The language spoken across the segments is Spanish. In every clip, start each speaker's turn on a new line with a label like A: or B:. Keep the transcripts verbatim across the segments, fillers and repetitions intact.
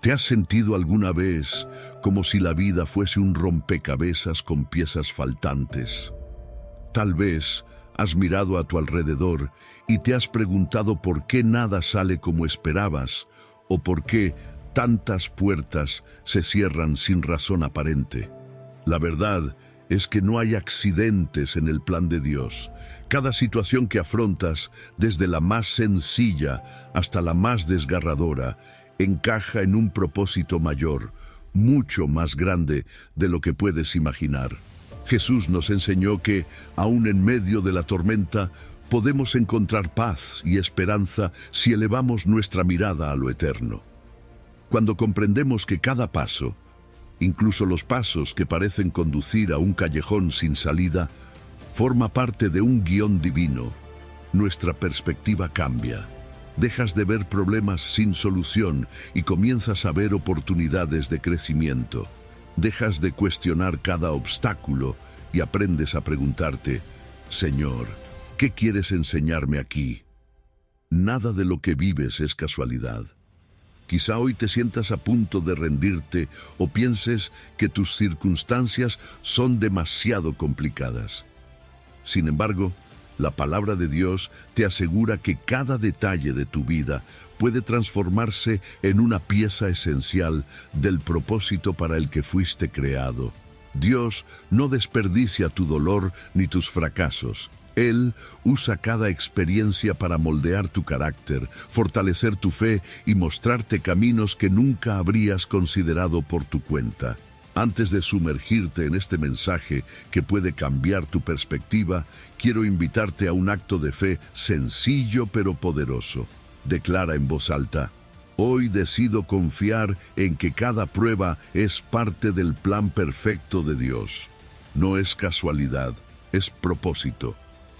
A: ¿Te has sentido alguna vez como si la vida fuese un rompecabezas con piezas faltantes? Tal vez has mirado a tu alrededor y te has preguntado por qué nada sale como esperabas o por qué tantas puertas se cierran sin razón aparente. La verdad es que no hay accidentes en el plan de Dios. Cada situación que afrontas, desde la más sencilla hasta la más desgarradora, encaja en un propósito mayor, mucho más grande de lo que puedes imaginar. Jesús nos enseñó que, aun en medio de la tormenta, podemos encontrar paz y esperanza si elevamos nuestra mirada a lo eterno. Cuando comprendemos que cada paso, incluso los pasos que parecen conducir a un callejón sin salida, forma parte de un guión divino, nuestra perspectiva cambia. Dejas de ver problemas sin solución y comienzas a ver oportunidades de crecimiento. Dejas de cuestionar cada obstáculo y aprendes a preguntarte, Señor, ¿qué quieres enseñarme aquí? Nada de lo que vives es casualidad. Quizá hoy te sientas a punto de rendirte o pienses que tus circunstancias son demasiado complicadas. Sin embargo, la palabra de Dios te asegura que cada detalle de tu vida puede transformarse en una pieza esencial del propósito para el que fuiste creado. Dios no desperdicia tu dolor ni tus fracasos. Él usa cada experiencia para moldear tu carácter, fortalecer tu fe y mostrarte caminos que nunca habrías considerado por tu cuenta. Antes de sumergirte en este mensaje que puede cambiar tu perspectiva, quiero invitarte a un acto de fe sencillo pero poderoso. Declara en voz alta, hoy decido confiar en que cada prueba es parte del plan perfecto de Dios. No es casualidad, es propósito.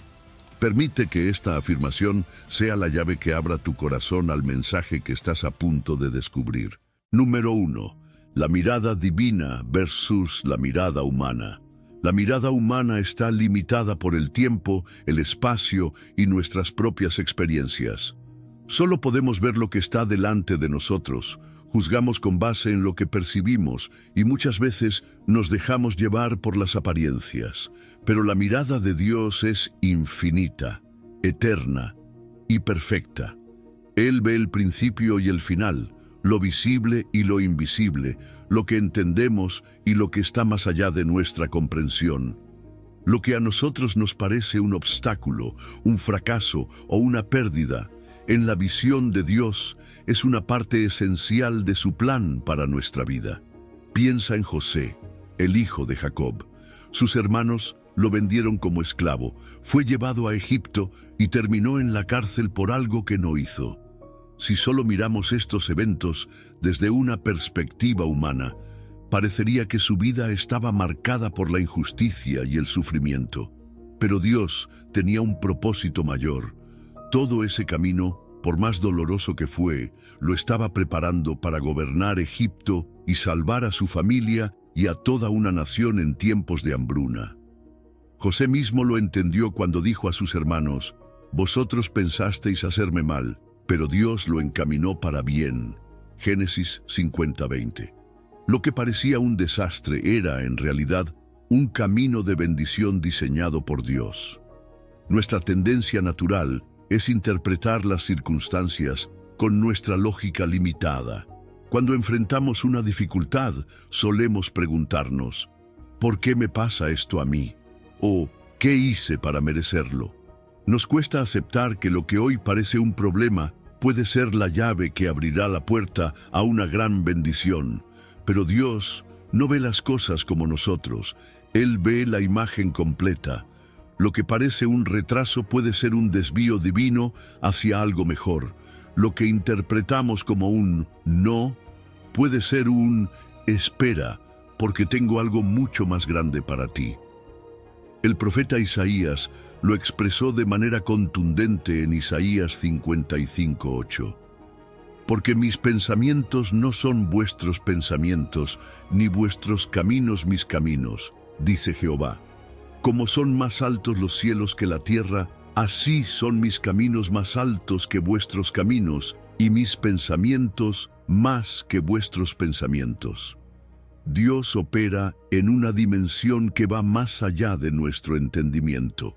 A: Permite que esta afirmación sea la llave que abra tu corazón al mensaje que estás a punto de descubrir. Número uno. La mirada divina versus la mirada humana. La mirada humana está limitada por el tiempo, el espacio y nuestras propias experiencias. Solo podemos ver lo que está delante de nosotros. Juzgamos con base en lo que percibimos y muchas veces nos dejamos llevar por las apariencias. Pero la mirada de Dios es infinita, eterna y perfecta. Él ve el principio y el final, lo visible y lo invisible, lo que entendemos y lo que está más allá de nuestra comprensión. Lo que a nosotros nos parece un obstáculo, un fracaso o una pérdida, en la visión de Dios es una parte esencial de su plan para nuestra vida. Piensa en José, el hijo de Jacob. Sus hermanos lo vendieron como esclavo, fue llevado a Egipto y terminó en la cárcel por algo que no hizo. Si solo miramos estos eventos desde una perspectiva humana, parecería que su vida estaba marcada por la injusticia y el sufrimiento. Pero Dios tenía un propósito mayor. Todo ese camino, por más doloroso que fue, lo estaba preparando para gobernar Egipto y salvar a su familia y a toda una nación en tiempos de hambruna. José mismo lo entendió cuando dijo a sus hermanos, «Vosotros pensasteis hacerme mal, pero Dios lo encaminó para bien». Génesis cincuenta veinte. Lo que parecía un desastre era, en realidad, un camino de bendición diseñado por Dios. Nuestra tendencia natural es interpretar las circunstancias con nuestra lógica limitada. Cuando enfrentamos una dificultad, solemos preguntarnos, ¿por qué me pasa esto a mí? O, ¿qué hice para merecerlo? Nos cuesta aceptar que lo que hoy parece un problema puede ser la llave que abrirá la puerta a una gran bendición. Pero Dios no ve las cosas como nosotros. Él ve la imagen completa. Lo que parece un retraso puede ser un desvío divino hacia algo mejor. Lo que interpretamos como un no puede ser un espera, porque tengo algo mucho más grande para ti. El profeta Isaías lo expresó de manera contundente en Isaías cincuenta y cinco ocho. Porque mis pensamientos no son vuestros pensamientos, ni vuestros caminos mis caminos, dice Jehová. Como son más altos los cielos que la tierra, así son mis caminos más altos que vuestros caminos, y mis pensamientos más que vuestros pensamientos. Dios opera en una dimensión que va más allá de nuestro entendimiento.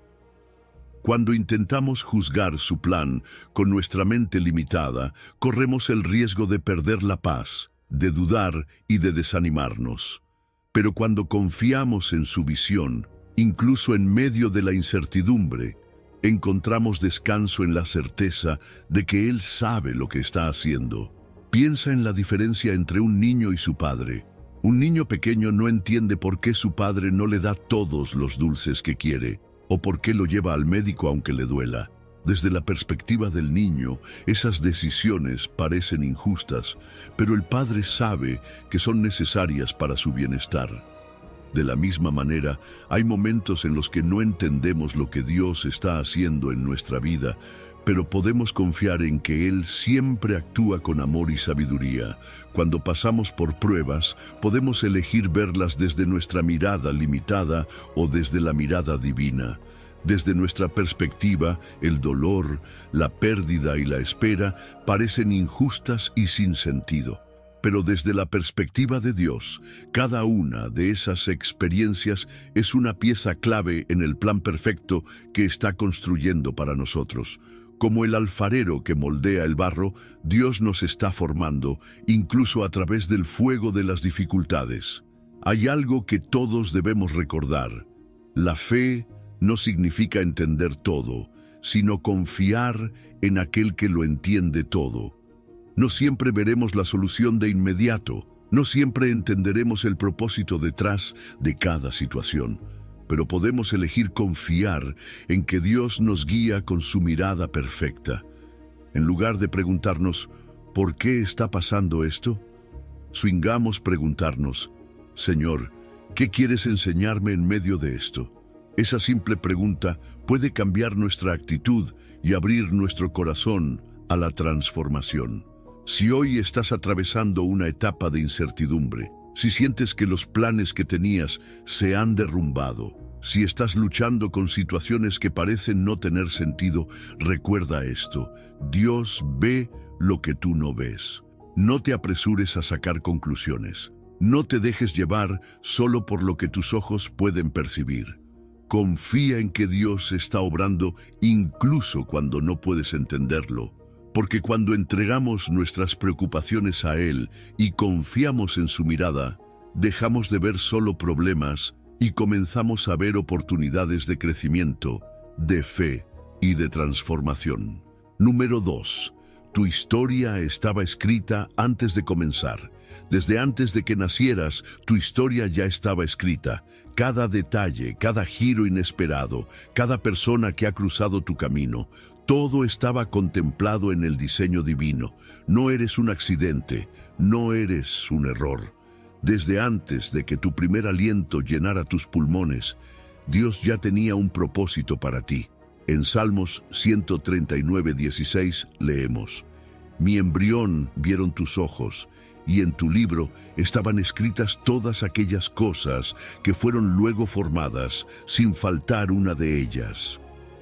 A: Cuando intentamos juzgar su plan con nuestra mente limitada, corremos el riesgo de perder la paz, de dudar y de desanimarnos. Pero cuando confiamos en su visión, incluso en medio de la incertidumbre, encontramos descanso en la certeza de que Él sabe lo que está haciendo. Piensa en la diferencia entre un niño y su padre. Un niño pequeño no entiende por qué su padre no le da todos los dulces que quiere, o por qué lo lleva al médico aunque le duela. Desde la perspectiva del niño, esas decisiones parecen injustas, pero el padre sabe que son necesarias para su bienestar. De la misma manera, hay momentos en los que no entendemos lo que Dios está haciendo en nuestra vida, pero podemos confiar en que Él siempre actúa con amor y sabiduría. Cuando pasamos por pruebas, podemos elegir verlas desde nuestra mirada limitada o desde la mirada divina. Desde nuestra perspectiva, el dolor, la pérdida y la espera parecen injustas y sin sentido. Pero desde la perspectiva de Dios, cada una de esas experiencias es una pieza clave en el plan perfecto que está construyendo para nosotros. Como el alfarero que moldea el barro, Dios nos está formando, incluso a través del fuego de las dificultades. Hay algo que todos debemos recordar. La fe no significa entender todo, sino confiar en aquel que lo entiende todo. No siempre veremos la solución de inmediato, no siempre entenderemos el propósito detrás de cada situación, pero podemos elegir confiar en que Dios nos guía con su mirada perfecta. En lugar de preguntarnos, ¿por qué está pasando esto?, swingamos preguntarnos, Señor, ¿qué quieres enseñarme en medio de esto? Esa simple pregunta puede cambiar nuestra actitud y abrir nuestro corazón a la transformación. Si hoy estás atravesando una etapa de incertidumbre, si sientes que los planes que tenías se han derrumbado, si estás luchando con situaciones que parecen no tener sentido, recuerda esto: Dios ve lo que tú no ves. No te apresures a sacar conclusiones. No te dejes llevar solo por lo que tus ojos pueden percibir. Confía en que Dios está obrando incluso cuando no puedes entenderlo. Porque cuando entregamos nuestras preocupaciones a Él y confiamos en su mirada, dejamos de ver solo problemas y comenzamos a ver oportunidades de crecimiento, de fe y de transformación. Número dos. Tu historia estaba escrita antes de comenzar. Desde antes de que nacieras, tu historia ya estaba escrita. Cada detalle, cada giro inesperado, cada persona que ha cruzado tu camino, todo estaba contemplado en el diseño divino. No eres un accidente, no eres un error. Desde antes de que tu primer aliento llenara tus pulmones, Dios ya tenía un propósito para ti. En Salmos ciento treinta y nueve, dieciséis leemos: Mi embrión vieron tus ojos, y en tu libro estaban escritas todas aquellas cosas que fueron luego formadas, sin faltar una de ellas.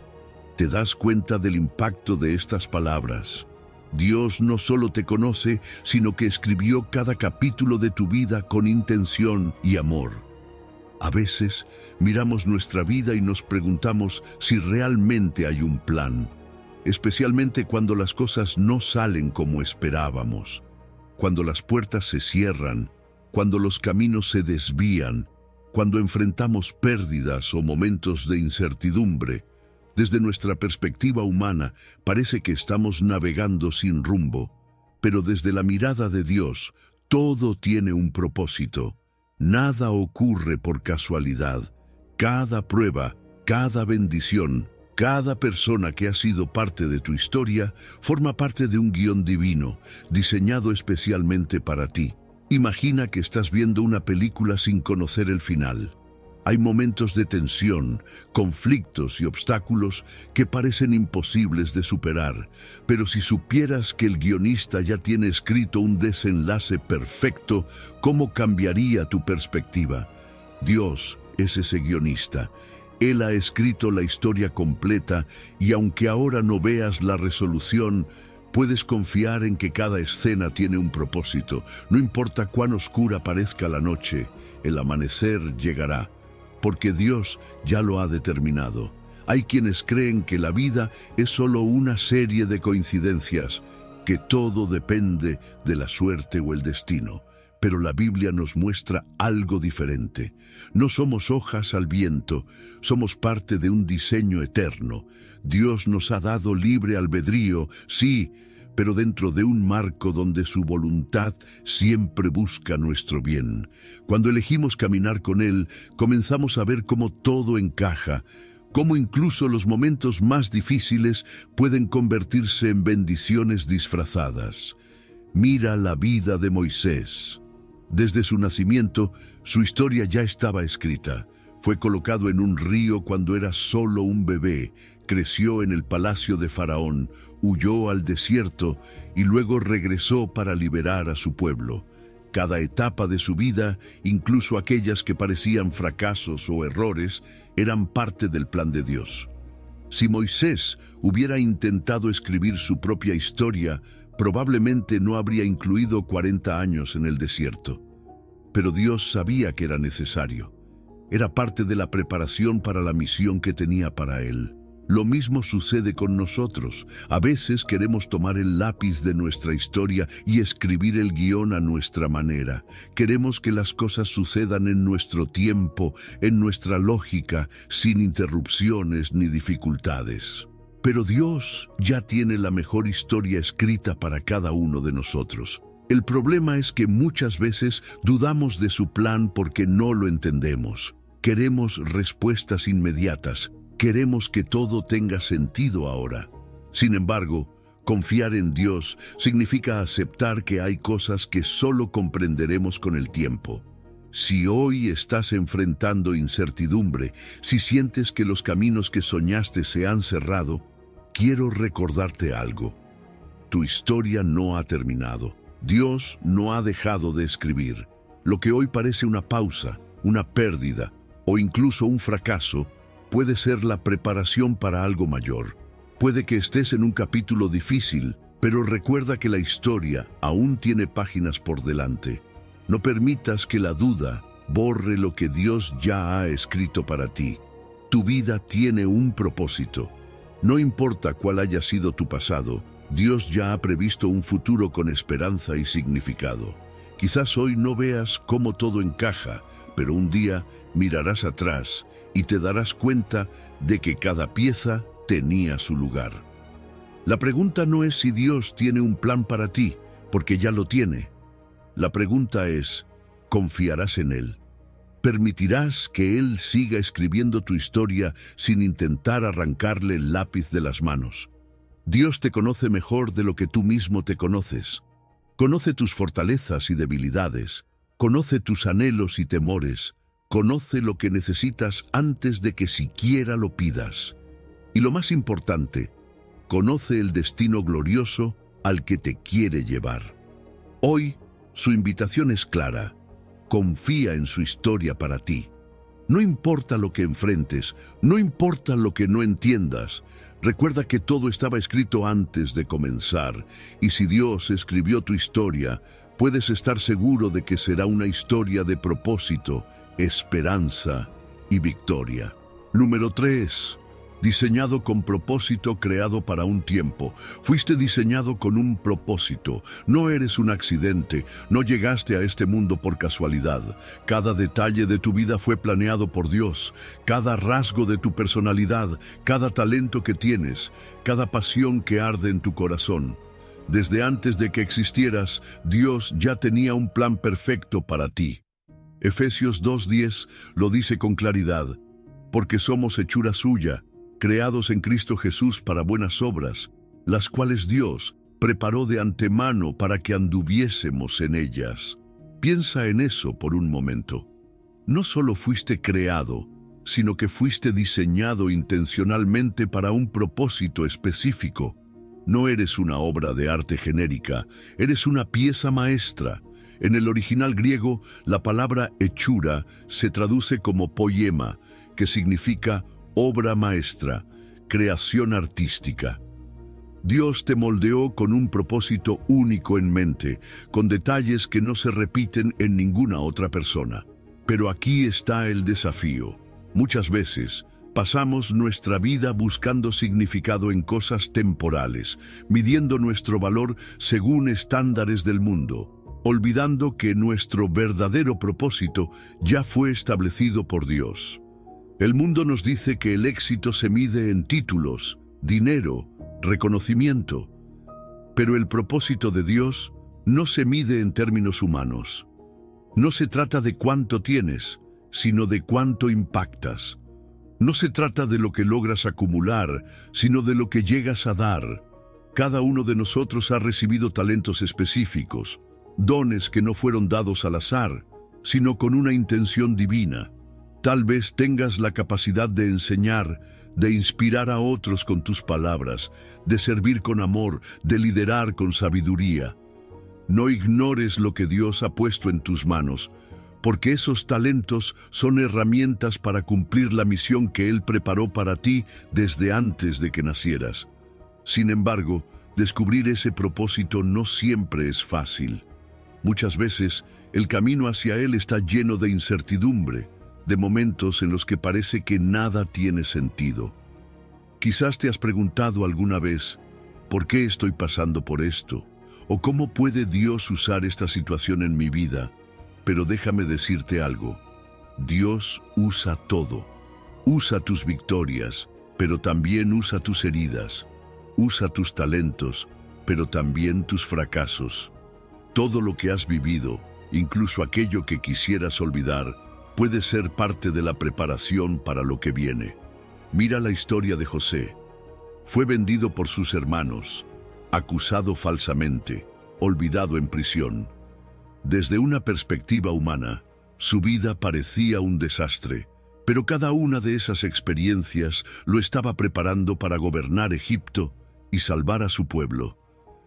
A: ¿Te das cuenta del impacto de estas palabras? Dios no solo te conoce, sino que escribió cada capítulo de tu vida con intención y amor. A veces miramos nuestra vida y nos preguntamos si realmente hay un plan, especialmente cuando las cosas no salen como esperábamos, cuando las puertas se cierran, cuando los caminos se desvían, cuando enfrentamos pérdidas o momentos de incertidumbre. Desde nuestra perspectiva humana, parece que estamos navegando sin rumbo, pero desde la mirada de Dios, todo tiene un propósito. Nada ocurre por casualidad. Cada prueba, cada bendición, cada persona que ha sido parte de tu historia, forma parte de un guión divino, diseñado especialmente para ti. Imagina que estás viendo una película sin conocer el final. Hay momentos de tensión, conflictos y obstáculos que parecen imposibles de superar, pero si supieras que el guionista ya tiene escrito un desenlace perfecto, ¿cómo cambiaría tu perspectiva? Dios es ese guionista. Él ha escrito la historia completa y aunque ahora no veas la resolución, Puedes confiar en que cada escena tiene un propósito. No importa cuán oscura parezca la noche, el amanecer llegará, porque Dios ya lo ha determinado. Hay quienes creen que la vida es solo una serie de coincidencias, que todo depende de la suerte o el destino. Pero la Biblia nos muestra algo diferente. No somos hojas al viento, somos parte de un diseño eterno. Dios nos ha dado libre albedrío, sí, pero dentro de un marco donde su voluntad siempre busca nuestro bien. Cuando elegimos caminar con Él, comenzamos a ver cómo todo encaja, cómo incluso los momentos más difíciles pueden convertirse en bendiciones disfrazadas. Mira la vida de Moisés. Desde su nacimiento, su historia ya estaba escrita. Fue colocado en un río cuando era solo un bebé, creció en el palacio de Faraón, huyó al desierto y luego regresó para liberar a su pueblo. Cada etapa de su vida, incluso aquellas que parecían fracasos o errores, eran parte del plan de Dios. Si Moisés hubiera intentado escribir su propia historia, probablemente no habría incluido cuarenta años en el desierto. Pero Dios sabía que era necesario. Era parte de la preparación para la misión que tenía para él. Lo mismo sucede con nosotros. A veces queremos tomar el lápiz de nuestra historia y escribir el guión a nuestra manera. Queremos que las cosas sucedan en nuestro tiempo, en nuestra lógica, sin interrupciones ni dificultades. Pero Dios ya tiene la mejor historia escrita para cada uno de nosotros. El problema es que muchas veces dudamos de su plan porque no lo entendemos. Queremos respuestas inmediatas. Queremos que todo tenga sentido ahora. Sin embargo, confiar en Dios significa aceptar que hay cosas que solo comprenderemos con el tiempo. Si hoy estás enfrentando incertidumbre, si sientes que los caminos que soñaste se han cerrado, quiero recordarte algo. Tu historia no ha terminado. Dios no ha dejado de escribir. Lo que hoy parece una pausa, una pérdida o incluso un fracaso, puede ser la preparación para algo mayor. Puede que estés en un capítulo difícil, pero recuerda que la historia aún tiene páginas por delante. No permitas que la duda borre lo que Dios ya ha escrito para ti. Tu vida tiene un propósito. No importa cuál haya sido tu pasado, Dios ya ha previsto un futuro con esperanza y significado. Quizás hoy no veas cómo todo encaja, pero un día mirarás atrás y te darás cuenta de que cada pieza tenía su lugar. La pregunta no es si Dios tiene un plan para ti, porque ya lo tiene. La pregunta es, ¿confiarás en Él? ¿Permitirás que Él siga escribiendo tu historia sin intentar arrancarle el lápiz de las manos? Dios te conoce mejor de lo que tú mismo te conoces. Conoce tus fortalezas y debilidades. Conoce tus anhelos y temores. Conoce lo que necesitas antes de que siquiera lo pidas. Y lo más importante, conoce el destino glorioso al que te quiere llevar. Hoy, su invitación es clara. Confía en su historia para ti. No importa lo que enfrentes, no importa lo que no entiendas. Recuerda que todo estaba escrito antes de comenzar, y si Dios escribió tu historia, puedes estar seguro de que será una historia de propósito, esperanza y victoria. Número tres. Diseñado con propósito, creado para un tiempo. Fuiste diseñado con un propósito. No eres un accidente, no llegaste a este mundo por casualidad. Cada detalle de tu vida fue planeado por Dios. Cada rasgo de tu personalidad, cada talento que tienes, cada pasión que arde en tu corazón. Desde antes de que existieras, Dios ya tenía un plan perfecto para ti. Efesios dos diez lo dice con claridad, porque somos hechura suya, creados en Cristo Jesús para buenas obras, las cuales Dios preparó de antemano para que anduviésemos en ellas. Piensa en eso por un momento. No solo fuiste creado, sino que fuiste diseñado intencionalmente para un propósito específico. No eres una obra de arte genérica, eres una pieza maestra. En el original griego, la palabra hechura se traduce como poema, que significa obra maestra, creación artística. Dios te moldeó con un propósito único en mente, con detalles que no se repiten en ninguna otra persona. Pero aquí está el desafío. Muchas veces pasamos nuestra vida buscando significado en cosas temporales, midiendo nuestro valor según estándares del mundo, olvidando que nuestro verdadero propósito ya fue establecido por Dios. El mundo nos dice que el éxito se mide en títulos, dinero, reconocimiento, pero el propósito de Dios no se mide en términos humanos. No se trata de cuánto tienes, sino de cuánto impactas. No se trata de lo que logras acumular, sino de lo que llegas a dar. Cada uno de nosotros ha recibido talentos específicos, dones que no fueron dados al azar, sino con una intención divina. Tal vez tengas la capacidad de enseñar, de inspirar a otros con tus palabras, de servir con amor, de liderar con sabiduría. No ignores lo que Dios ha puesto en tus manos, porque esos talentos son herramientas para cumplir la misión que Él preparó para ti desde antes de que nacieras. Sin embargo, descubrir ese propósito no siempre es fácil. Muchas veces, el camino hacia Él está lleno de incertidumbre, de momentos en los que parece que nada tiene sentido. Quizás te has preguntado alguna vez, ¿por qué estoy pasando por esto? ¿O cómo puede Dios usar esta situación en mi vida? Pero déjame decirte algo. Dios usa todo. Usa tus victorias, pero también usa tus heridas. Usa tus talentos, pero también tus fracasos. Todo lo que has vivido, incluso aquello que quisieras olvidar, puede ser parte de la preparación para lo que viene. Mira la historia de José. Fue vendido por sus hermanos, acusado falsamente, olvidado en prisión. Desde una perspectiva humana, su vida parecía un desastre, pero cada una de esas experiencias lo estaba preparando para gobernar Egipto y salvar a su pueblo.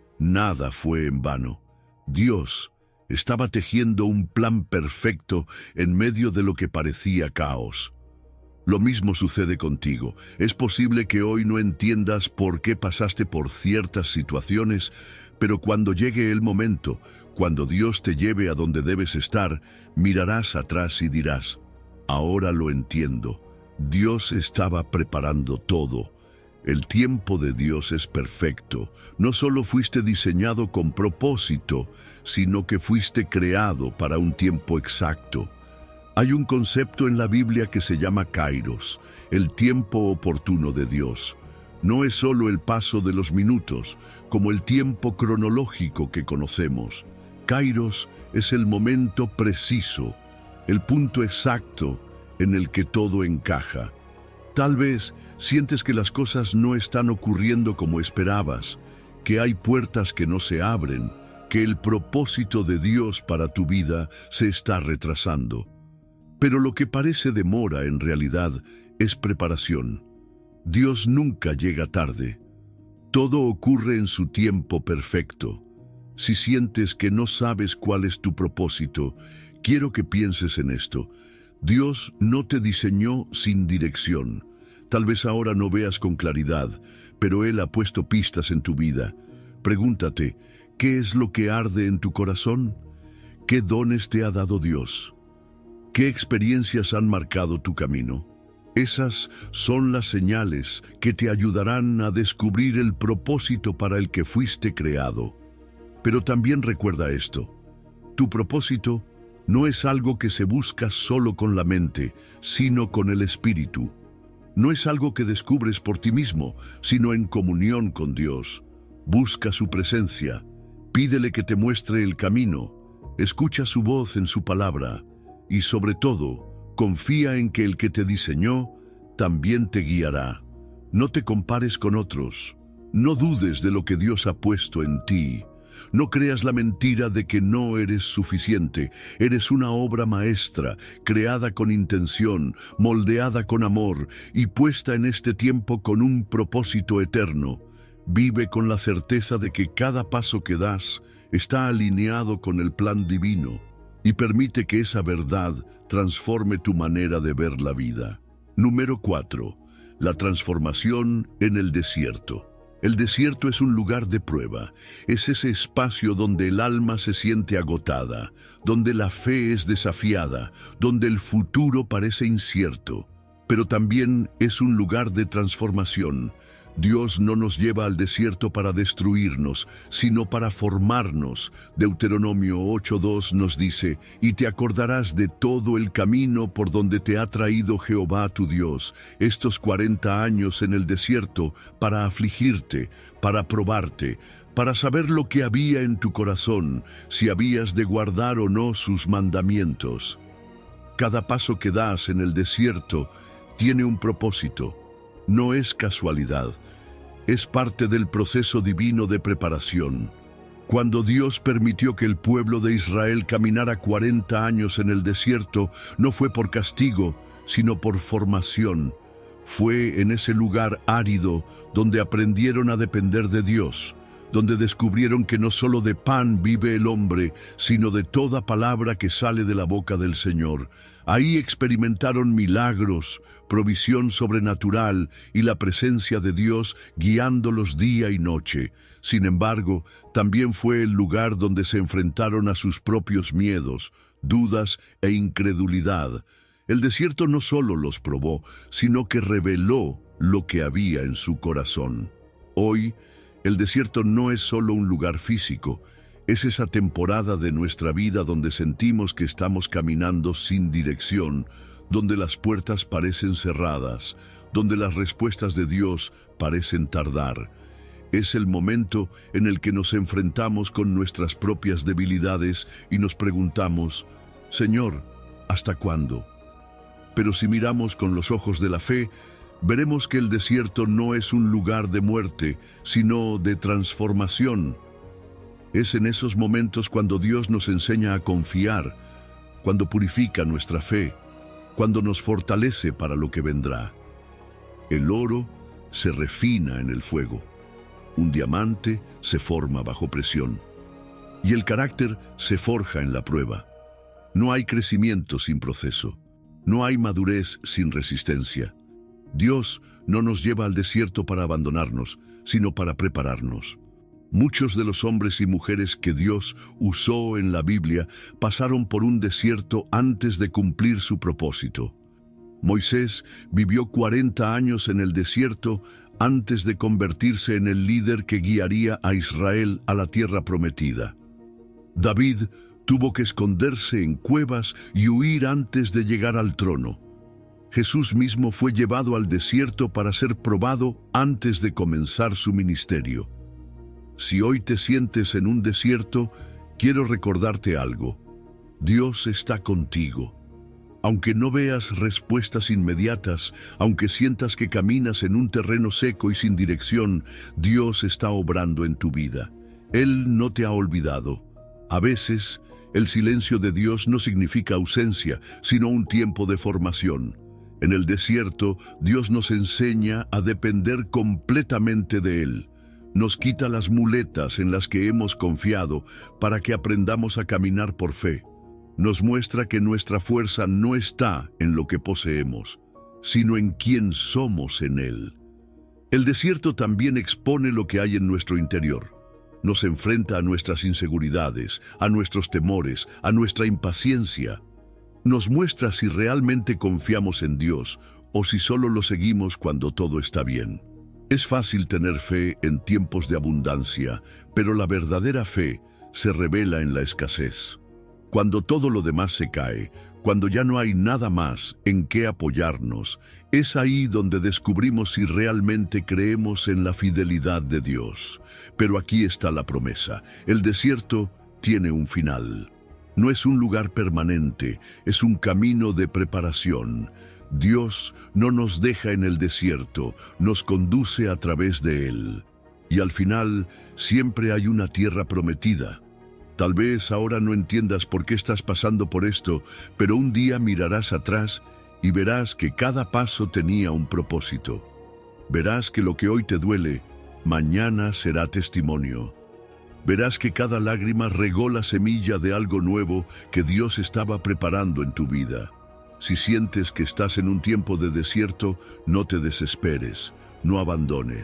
A: Nada fue en vano. Dios estaba tejiendo un plan perfecto en medio de lo que parecía caos. Lo mismo sucede contigo. Es posible que hoy no entiendas por qué pasaste por ciertas situaciones, pero cuando llegue el momento, cuando Dios te lleve a donde debes estar, mirarás atrás y dirás, ahora lo entiendo. Dios estaba preparando todo. El tiempo de Dios es perfecto. No solo fuiste diseñado con propósito, sino que fuiste creado para un tiempo exacto. Hay un concepto en la Biblia que se llama Kairos, el tiempo oportuno de Dios. No es solo el paso de los minutos, como el tiempo cronológico que conocemos. Kairos es el momento preciso, el punto exacto en el que todo encaja. Tal vez sientes que las cosas no están ocurriendo como esperabas, que hay puertas que no se abren, que el propósito de Dios para tu vida se está retrasando. Pero lo que parece demora en realidad es preparación. Dios nunca llega tarde. Todo ocurre en su tiempo perfecto. Si sientes que no sabes cuál es tu propósito, quiero que pienses en esto. Dios no te diseñó sin dirección. Tal vez ahora no veas con claridad, pero Él ha puesto pistas en tu vida. Pregúntate, ¿qué es lo que arde en tu corazón? ¿Qué dones te ha dado Dios? ¿Qué experiencias han marcado tu camino? Esas son las señales que te ayudarán a descubrir el propósito para el que fuiste creado. Pero también recuerda esto. Tu propósito no es algo que se busca solo con la mente, sino con el espíritu. No es algo que descubres por ti mismo, sino en comunión con Dios. Busca su presencia, pídele que te muestre el camino, escucha su voz en su palabra y sobre todo, confía en que el que te diseñó también te guiará. No te compares con otros, no dudes de lo que Dios ha puesto en ti. No creas la mentira de que no eres suficiente. Eres una obra maestra, creada con intención, moldeada con amor y puesta en este tiempo con un propósito eterno. Vive con la certeza de que cada paso que das está alineado con el plan divino y permite que esa verdad transforme tu manera de ver la vida. Número cuatro. La transformación en el desierto. El desierto es un lugar de prueba, es ese espacio donde el alma se siente agotada, donde la fe es desafiada, donde el futuro parece incierto. Pero también es un lugar de transformación. Dios no nos lleva al desierto para destruirnos, sino para formarnos. Deuteronomio ocho dos nos dice, «Y te acordarás de todo el camino por donde te ha traído Jehová tu Dios, estos cuarenta años en el desierto, para afligirte, para probarte, para saber lo que había en tu corazón, si habías de guardar o no sus mandamientos». Cada paso que das en el desierto tiene un propósito. No es casualidad, es parte del proceso divino de preparación. Cuando Dios permitió que el pueblo de Israel caminara cuarenta años en el desierto, no fue por castigo, sino por formación. Fue en ese lugar árido donde aprendieron a depender de Dios, donde descubrieron que no solo de pan vive el hombre, sino de toda palabra que sale de la boca del Señor. Ahí experimentaron milagros, provisión sobrenatural y la presencia de Dios guiándolos día y noche. Sin embargo, también fue el lugar donde se enfrentaron a sus propios miedos, dudas e incredulidad. El desierto no solo los probó, sino que reveló lo que había en su corazón. Hoy, el desierto no es solo un lugar físico, es esa temporada de nuestra vida donde sentimos que estamos caminando sin dirección, donde las puertas parecen cerradas, donde las respuestas de Dios parecen tardar. Es el momento en el que nos enfrentamos con nuestras propias debilidades y nos preguntamos, «Señor, ¿hasta cuándo?». Pero si miramos con los ojos de la fe, veremos que el desierto no es un lugar de muerte, sino de transformación. Es en esos momentos cuando Dios nos enseña a confiar, cuando purifica nuestra fe, cuando nos fortalece para lo que vendrá. El oro se refina en el fuego, un diamante se forma bajo presión, y el carácter se forja en la prueba. No hay crecimiento sin proceso, no hay madurez sin resistencia. Dios no nos lleva al desierto para abandonarnos, sino para prepararnos. Muchos de los hombres y mujeres que Dios usó en la Biblia pasaron por un desierto antes de cumplir su propósito. Moisés vivió cuarenta años en el desierto antes de convertirse en el líder que guiaría a Israel a la tierra prometida. David tuvo que esconderse en cuevas y huir antes de llegar al trono. Jesús mismo fue llevado al desierto para ser probado antes de comenzar su ministerio. Si hoy te sientes en un desierto, quiero recordarte algo. Dios está contigo. Aunque no veas respuestas inmediatas, aunque sientas que caminas en un terreno seco y sin dirección, Dios está obrando en tu vida. Él no te ha olvidado. A veces, el silencio de Dios no significa ausencia, sino un tiempo de formación. En el desierto, Dios nos enseña a depender completamente de Él. Nos quita las muletas en las que hemos confiado para que aprendamos a caminar por fe. Nos muestra que nuestra fuerza no está en lo que poseemos, sino en quién somos en Él. El desierto también expone lo que hay en nuestro interior. Nos enfrenta a nuestras inseguridades, a nuestros temores, a nuestra impaciencia. Nos muestra si realmente confiamos en Dios o si solo lo seguimos cuando todo está bien. Es fácil tener fe en tiempos de abundancia, pero la verdadera fe se revela en la escasez. Cuando todo lo demás se cae, cuando ya no hay nada más en qué apoyarnos, es ahí donde descubrimos si realmente creemos en la fidelidad de Dios. Pero aquí está la promesa: el desierto tiene un final. No es un lugar permanente, es un camino de preparación. Dios no nos deja en el desierto, nos conduce a través de él. Y al final, siempre hay una tierra prometida. Tal vez ahora no entiendas por qué estás pasando por esto, pero un día mirarás atrás y verás que cada paso tenía un propósito. Verás que lo que hoy te duele, mañana será testimonio. Verás que cada lágrima regó la semilla de algo nuevo que Dios estaba preparando en tu vida. Si sientes que estás en un tiempo de desierto, no te desesperes, no abandones.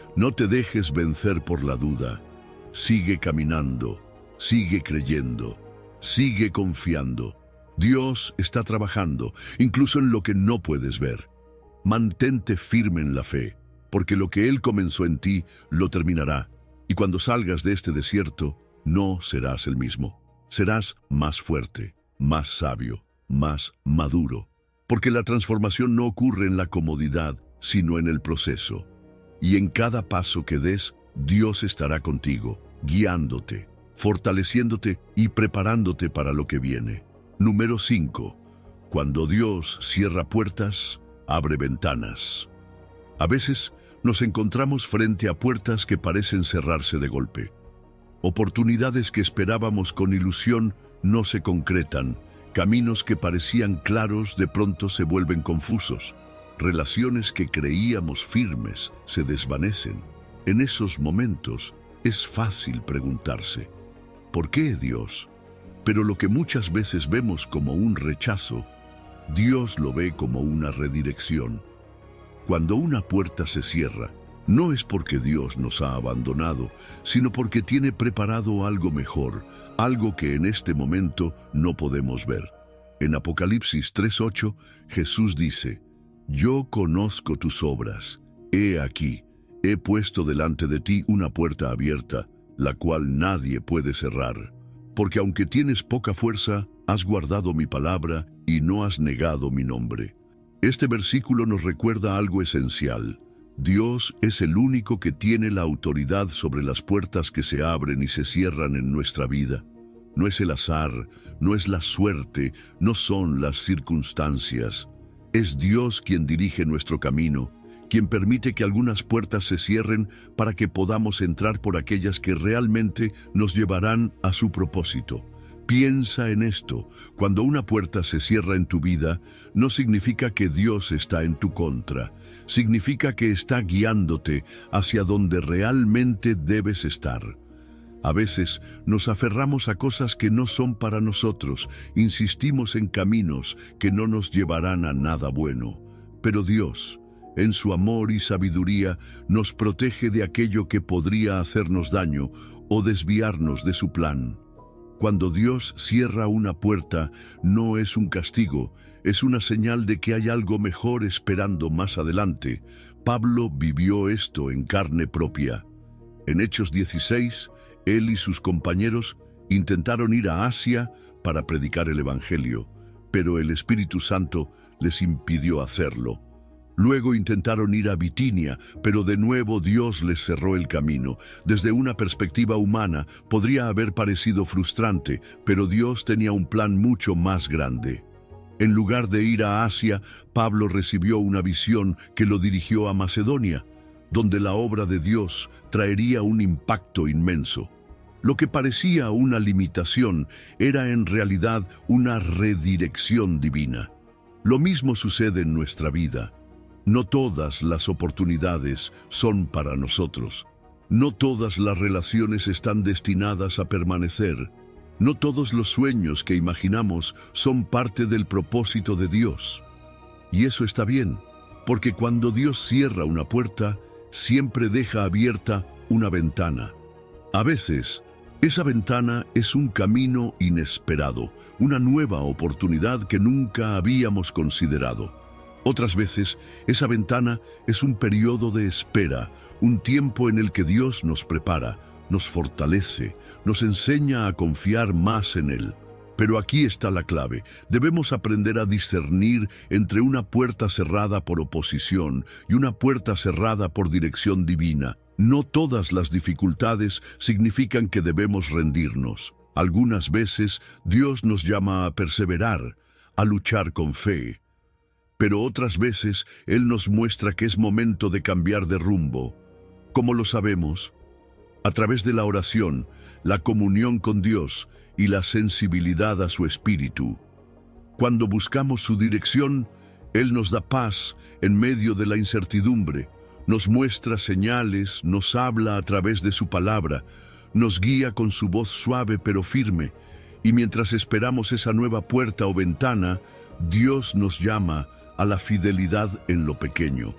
A: no te dejes vencer por la duda. Sigue caminando, sigue creyendo, sigue confiando. Dios está trabajando, incluso en lo que no puedes ver. Mantente firme en la fe, porque lo que Él comenzó en ti lo terminará. Y cuando salgas de este desierto, no serás el mismo. Serás más fuerte, más sabio, más maduro. Porque la transformación no ocurre en la comodidad, sino en el proceso. Y en cada paso que des, Dios estará contigo, guiándote, fortaleciéndote y preparándote para lo que viene. Número cinco. Cuando Dios cierra puertas, abre ventanas. A veces nos encontramos frente a puertas que parecen cerrarse de golpe. Oportunidades que esperábamos con ilusión no se concretan. Caminos que parecían claros de pronto se vuelven confusos. Relaciones que creíamos firmes se desvanecen. En esos momentos es fácil preguntarse, ¿por qué Dios? Pero lo que muchas veces vemos como un rechazo, Dios lo ve como una redirección. Cuando una puerta se cierra, no es porque Dios nos ha abandonado, sino porque tiene preparado algo mejor, algo que en este momento no podemos ver. En Apocalipsis tres ocho, Jesús dice, «Yo conozco tus obras. He aquí, he puesto delante de ti una puerta abierta, la cual nadie puede cerrar. Porque aunque tienes poca fuerza, has guardado mi palabra y no has negado mi nombre». Este versículo nos recuerda algo esencial. Dios es el único que tiene la autoridad sobre las puertas que se abren y se cierran en nuestra vida. No es el azar, no es la suerte, no son las circunstancias. Es Dios quien dirige nuestro camino, quien permite que algunas puertas se cierren para que podamos entrar por aquellas que realmente nos llevarán a su propósito. Piensa en esto. Cuando una puerta se cierra en tu vida, no significa que Dios está en tu contra. Significa que está guiándote hacia donde realmente debes estar. A veces nos aferramos a cosas que no son para nosotros, insistimos en caminos que no nos llevarán a nada bueno. Pero Dios, en su amor y sabiduría, nos protege de aquello que podría hacernos daño o desviarnos de su plan. Cuando Dios cierra una puerta, no es un castigo, es una señal de que hay algo mejor esperando más adelante. Pablo vivió esto en carne propia. En Hechos dieciséis, él y sus compañeros intentaron ir a Asia para predicar el Evangelio, pero el Espíritu Santo les impidió hacerlo. Luego intentaron ir a Bitinia, pero de nuevo Dios les cerró el camino. Desde una perspectiva humana podría haber parecido frustrante, pero Dios tenía un plan mucho más grande. En lugar de ir a Asia, Pablo recibió una visión que lo dirigió a Macedonia, donde la obra de Dios traería un impacto inmenso. Lo que parecía una limitación era en realidad una redirección divina. Lo mismo sucede en nuestra vida. No todas las oportunidades son para nosotros. No todas las relaciones están destinadas a permanecer. No todos los sueños que imaginamos son parte del propósito de Dios. Y eso está bien, porque cuando Dios cierra una puerta, siempre deja abierta una ventana. A veces, esa ventana es un camino inesperado, una nueva oportunidad que nunca habíamos considerado. Otras veces, esa ventana es un periodo de espera, un tiempo en el que Dios nos prepara, nos fortalece, nos enseña a confiar más en Él. Pero aquí está la clave. Debemos aprender a discernir entre una puerta cerrada por oposición y una puerta cerrada por dirección divina. No todas las dificultades significan que debemos rendirnos. Algunas veces Dios nos llama a perseverar, a luchar con fe. Pero otras veces Él nos muestra que es momento de cambiar de rumbo. ¿Cómo lo sabemos? A través de la oración, la comunión con Dios y la sensibilidad a su Espíritu. Cuando buscamos su dirección, Él nos da paz en medio de la incertidumbre, nos muestra señales, nos habla a través de su palabra, nos guía con su voz suave pero firme, y mientras esperamos esa nueva puerta o ventana, Dios nos llama a la fidelidad en lo pequeño,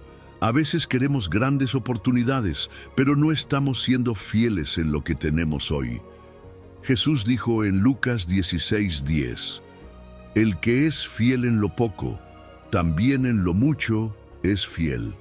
A: A veces queremos grandes oportunidades, pero no estamos siendo fieles en lo que tenemos hoy. Jesús dijo en Lucas dieciséis diez, «El que es fiel en lo poco, también en lo mucho es fiel».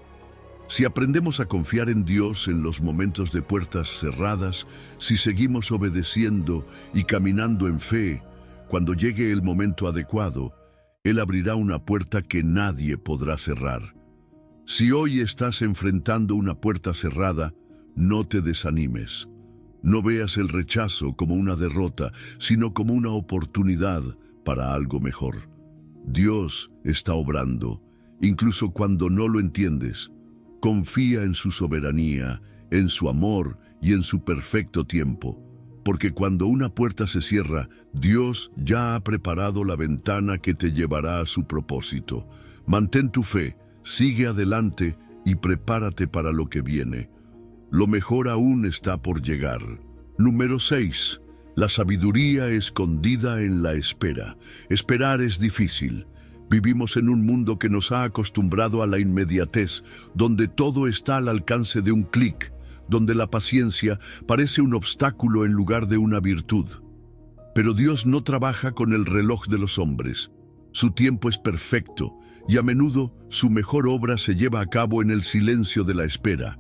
A: Si aprendemos a confiar en Dios en los momentos de puertas cerradas, si seguimos obedeciendo y caminando en fe, cuando llegue el momento adecuado, Él abrirá una puerta que nadie podrá cerrar. Si hoy estás enfrentando una puerta cerrada, no te desanimes. No veas el rechazo como una derrota, sino como una oportunidad para algo mejor. Dios está obrando, incluso cuando no lo entiendes. Confía en su soberanía, en su amor y en su perfecto tiempo, porque cuando una puerta se cierra, Dios ya ha preparado la ventana que te llevará a su propósito. Mantén tu fe, sigue adelante y prepárate para lo que viene. Lo mejor aún está por llegar. Número seis. La sabiduría escondida en la espera. Esperar es difícil. Vivimos en un mundo que nos ha acostumbrado a la inmediatez, donde todo está al alcance de un clic, donde la paciencia parece un obstáculo en lugar de una virtud. Pero Dios no trabaja con el reloj de los hombres. Su tiempo es perfecto, y a menudo su mejor obra se lleva a cabo en el silencio de la espera.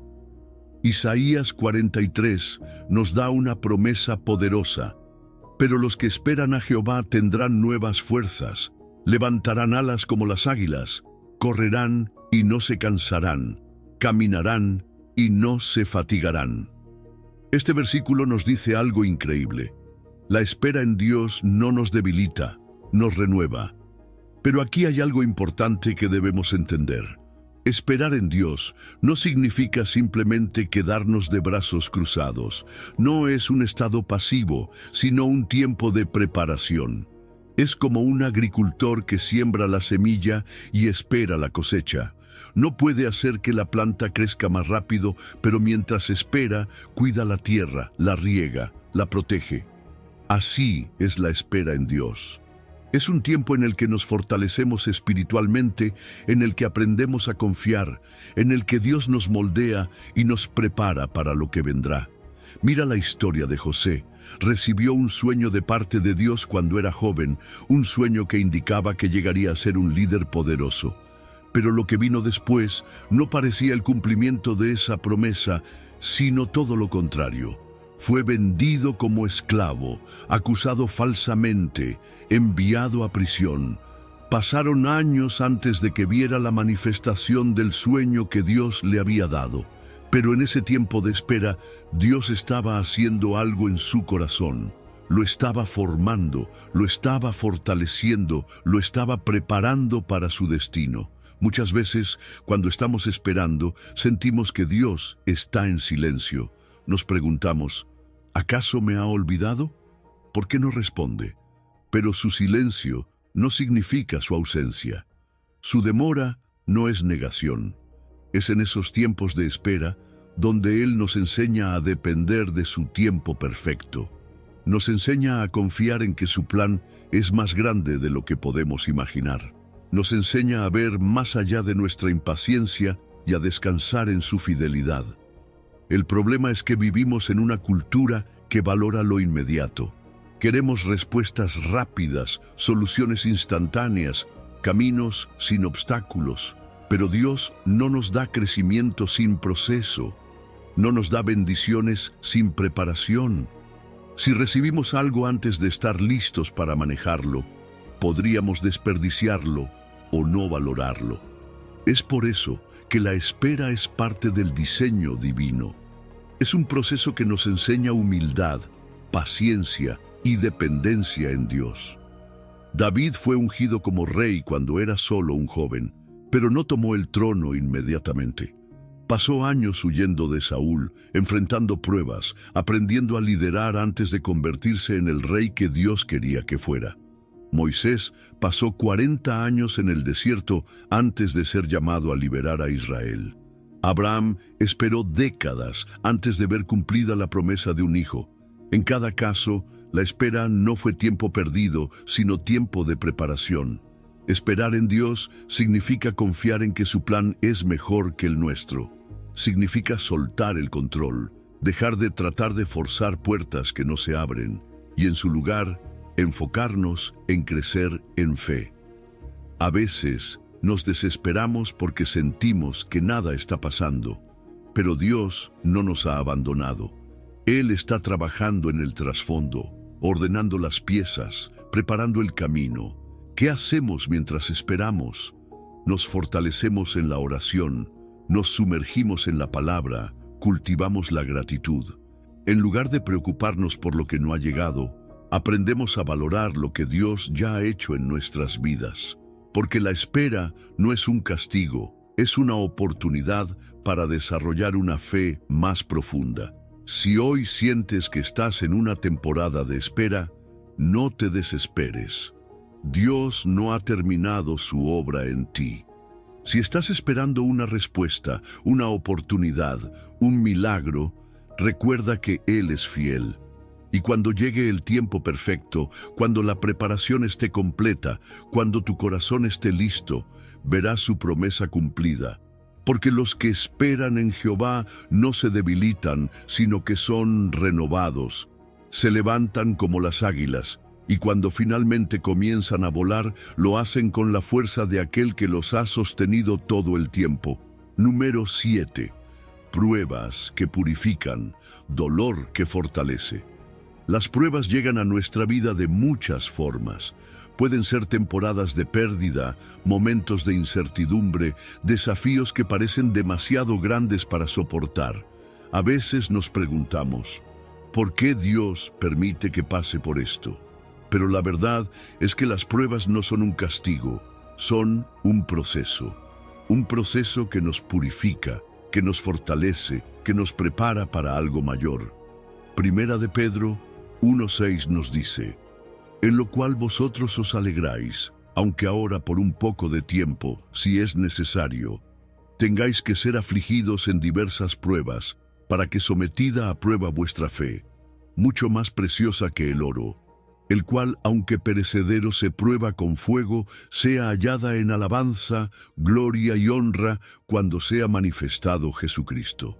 A: Isaías cuarenta y tres nos da una promesa poderosa. Pero los que esperan a Jehová tendrán nuevas fuerzas, levantarán alas como las águilas, correrán y no se cansarán, caminarán y no se fatigarán. Este versículo nos dice algo increíble. La espera en Dios no nos debilita, nos renueva. Pero aquí hay algo importante que debemos entender. Esperar en Dios no significa simplemente quedarnos de brazos cruzados. No es un estado pasivo, sino un tiempo de preparación. Es como un agricultor que siembra la semilla y espera la cosecha. No puede hacer que la planta crezca más rápido, pero mientras espera, cuida la tierra, la riega, la protege. Así es la espera en Dios. Es un tiempo en el que nos fortalecemos espiritualmente, en el que aprendemos a confiar, en el que Dios nos moldea y nos prepara para lo que vendrá. Mira la historia de José. Recibió un sueño de parte de Dios cuando era joven, un sueño que indicaba que llegaría a ser un líder poderoso. Pero lo que vino después no parecía el cumplimiento de esa promesa, sino todo lo contrario. Fue vendido como esclavo, acusado falsamente, enviado a prisión. Pasaron años antes de que viera la manifestación del sueño que Dios le había dado. Pero en ese tiempo de espera, Dios estaba haciendo algo en su corazón. Lo estaba formando, lo estaba fortaleciendo, lo estaba preparando para su destino. Muchas veces, cuando estamos esperando, sentimos que Dios está en silencio. Nos preguntamos, ¿acaso me ha olvidado? ¿Por qué no responde? Pero su silencio no significa su ausencia. Su demora no es negación. Es en esos tiempos de espera donde Él nos enseña a depender de su tiempo perfecto. Nos enseña a confiar en que su plan es más grande de lo que podemos imaginar. Nos enseña a ver más allá de nuestra impaciencia y a descansar en su fidelidad. El problema es que vivimos en una cultura que valora lo inmediato. Queremos respuestas rápidas, soluciones instantáneas, caminos sin obstáculos. Pero Dios no nos da crecimiento sin proceso. No nos da bendiciones sin preparación. Si recibimos algo antes de estar listos para manejarlo, podríamos desperdiciarlo o no valorarlo. Es por eso que la espera es parte del diseño divino. Es un proceso que nos enseña humildad, paciencia y dependencia en Dios. David fue ungido como rey cuando era solo un joven, pero no tomó el trono inmediatamente. Pasó años huyendo de Saúl, enfrentando pruebas, aprendiendo a liderar antes de convertirse en el rey que Dios quería que fuera. Moisés pasó cuarenta años en el desierto antes de ser llamado a liberar a Israel. Abraham esperó décadas antes de ver cumplida la promesa de un hijo. En cada caso, la espera no fue tiempo perdido, sino tiempo de preparación. Esperar en Dios significa confiar en que su plan es mejor que el nuestro. Significa soltar el control, dejar de tratar de forzar puertas que no se abren y en su lugar enfocarnos en crecer en fe. A veces nos desesperamos porque sentimos que nada está pasando, pero Dios no nos ha abandonado. Él está trabajando en el trasfondo, ordenando las piezas, preparando el camino. ¿Qué hacemos mientras esperamos? Nos fortalecemos en la oración, nos sumergimos en la palabra, cultivamos la gratitud. En lugar de preocuparnos por lo que no ha llegado, aprendemos a valorar lo que Dios ya ha hecho en nuestras vidas. Porque la espera no es un castigo, es una oportunidad para desarrollar una fe más profunda. Si hoy sientes que estás en una temporada de espera, no te desesperes. Dios no ha terminado su obra en ti. Si estás esperando una respuesta, una oportunidad, un milagro, recuerda que Él es fiel. Y cuando llegue el tiempo perfecto, cuando la preparación esté completa, cuando tu corazón esté listo, verás su promesa cumplida. Porque los que esperan en Jehová no se debilitan, sino que son renovados. Se levantan como las águilas, y cuando finalmente comienzan a volar, lo hacen con la fuerza de aquel que los ha sostenido todo el tiempo. Número siete. Pruebas que purifican, dolor que fortalece. Las pruebas llegan a nuestra vida de muchas formas. Pueden ser temporadas de pérdida, momentos de incertidumbre, desafíos que parecen demasiado grandes para soportar. A veces nos preguntamos, ¿por qué Dios permite que pase por esto? Pero la verdad es que las pruebas no son un castigo, son un proceso. Un proceso que nos purifica, que nos fortalece, que nos prepara para algo mayor. Primera de Pedro uno seis nos dice, en lo cual vosotros os alegráis, aunque ahora por un poco de tiempo, si es necesario, tengáis que ser afligidos en diversas pruebas, para que sometida a prueba vuestra fe, mucho más preciosa que el oro, el cual, aunque perecedero se prueba con fuego, sea hallada en alabanza, gloria y honra cuando sea manifestado Jesucristo.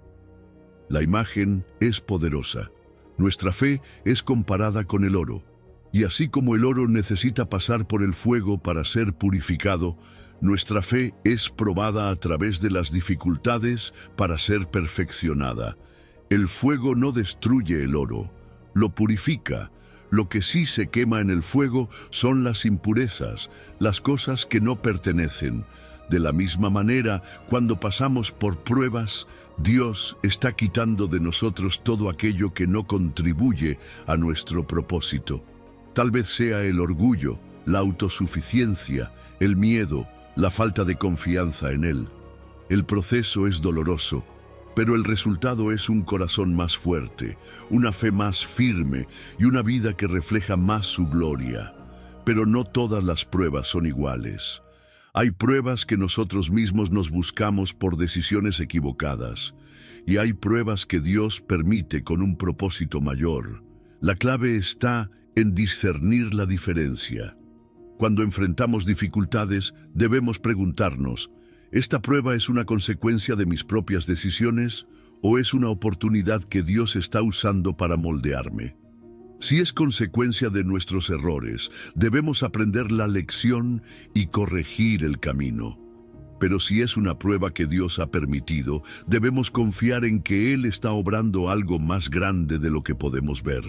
A: La imagen es poderosa. Nuestra fe es comparada con el oro, y así como el oro necesita pasar por el fuego para ser purificado, nuestra fe es probada a través de las dificultades para ser perfeccionada. El fuego no destruye el oro, lo purifica. Lo que sí se quema en el fuego son las impurezas, las cosas que no pertenecen. De la misma manera, cuando pasamos por pruebas, Dios está quitando de nosotros todo aquello que no contribuye a nuestro propósito. Tal vez sea el orgullo, la autosuficiencia, el miedo, la falta de confianza en Él. El proceso es doloroso, pero el resultado es un corazón más fuerte, una fe más firme y una vida que refleja más su gloria. Pero no todas las pruebas son iguales. Hay pruebas que nosotros mismos nos buscamos por decisiones equivocadas, y hay pruebas que Dios permite con un propósito mayor. La clave está en discernir la diferencia. Cuando enfrentamos dificultades, debemos preguntarnos, ¿esta prueba es una consecuencia de mis propias decisiones o es una oportunidad que Dios está usando para moldearme? Si es consecuencia de nuestros errores, debemos aprender la lección y corregir el camino. Pero si es una prueba que Dios ha permitido, debemos confiar en que Él está obrando algo más grande de lo que podemos ver.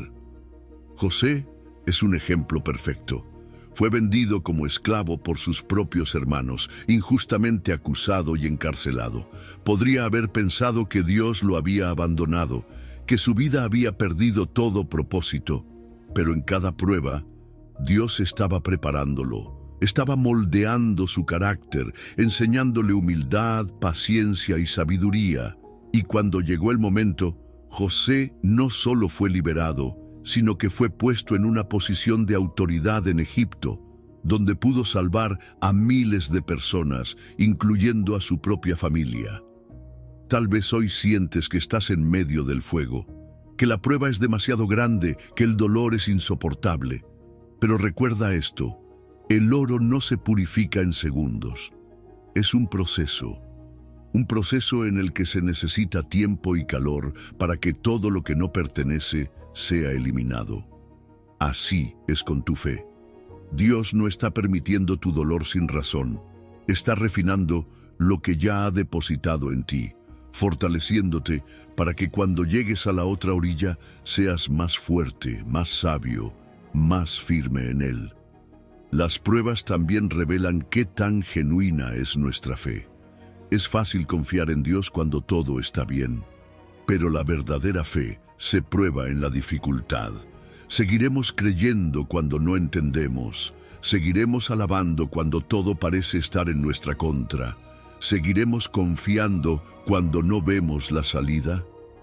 A: José es un ejemplo perfecto. Fue vendido como esclavo por sus propios hermanos, injustamente acusado y encarcelado. Podría haber pensado que Dios lo había abandonado, que su vida había perdido todo propósito, pero en cada prueba, Dios estaba preparándolo, estaba moldeando su carácter, enseñándole humildad, paciencia y sabiduría. Y cuando llegó el momento, José no solo fue liberado, sino que fue puesto en una posición de autoridad en Egipto, donde pudo salvar a miles de personas, incluyendo a su propia familia. Tal vez hoy sientes que estás en medio del fuego, que la prueba es demasiado grande, que el dolor es insoportable. Pero recuerda esto, El oro no se purifica en segundos. Es un proceso. Un proceso en el que se necesita tiempo y calor para que todo lo que no pertenece sea eliminado. Así es con tu fe. Dios no está permitiendo tu dolor sin razón. Está refinando lo que ya ha depositado en ti, fortaleciéndote para que cuando llegues a la otra orilla seas más fuerte, más sabio, más firme en Él. Las pruebas también revelan qué tan genuina es nuestra fe. Es fácil confiar en Dios cuando todo está bien, pero la verdadera fe se prueba en la dificultad. Seguiremos creyendo cuando no entendemos. Seguiremos alabando cuando todo parece estar en nuestra contra. ¿Seguiremos confiando cuando no vemos la salida?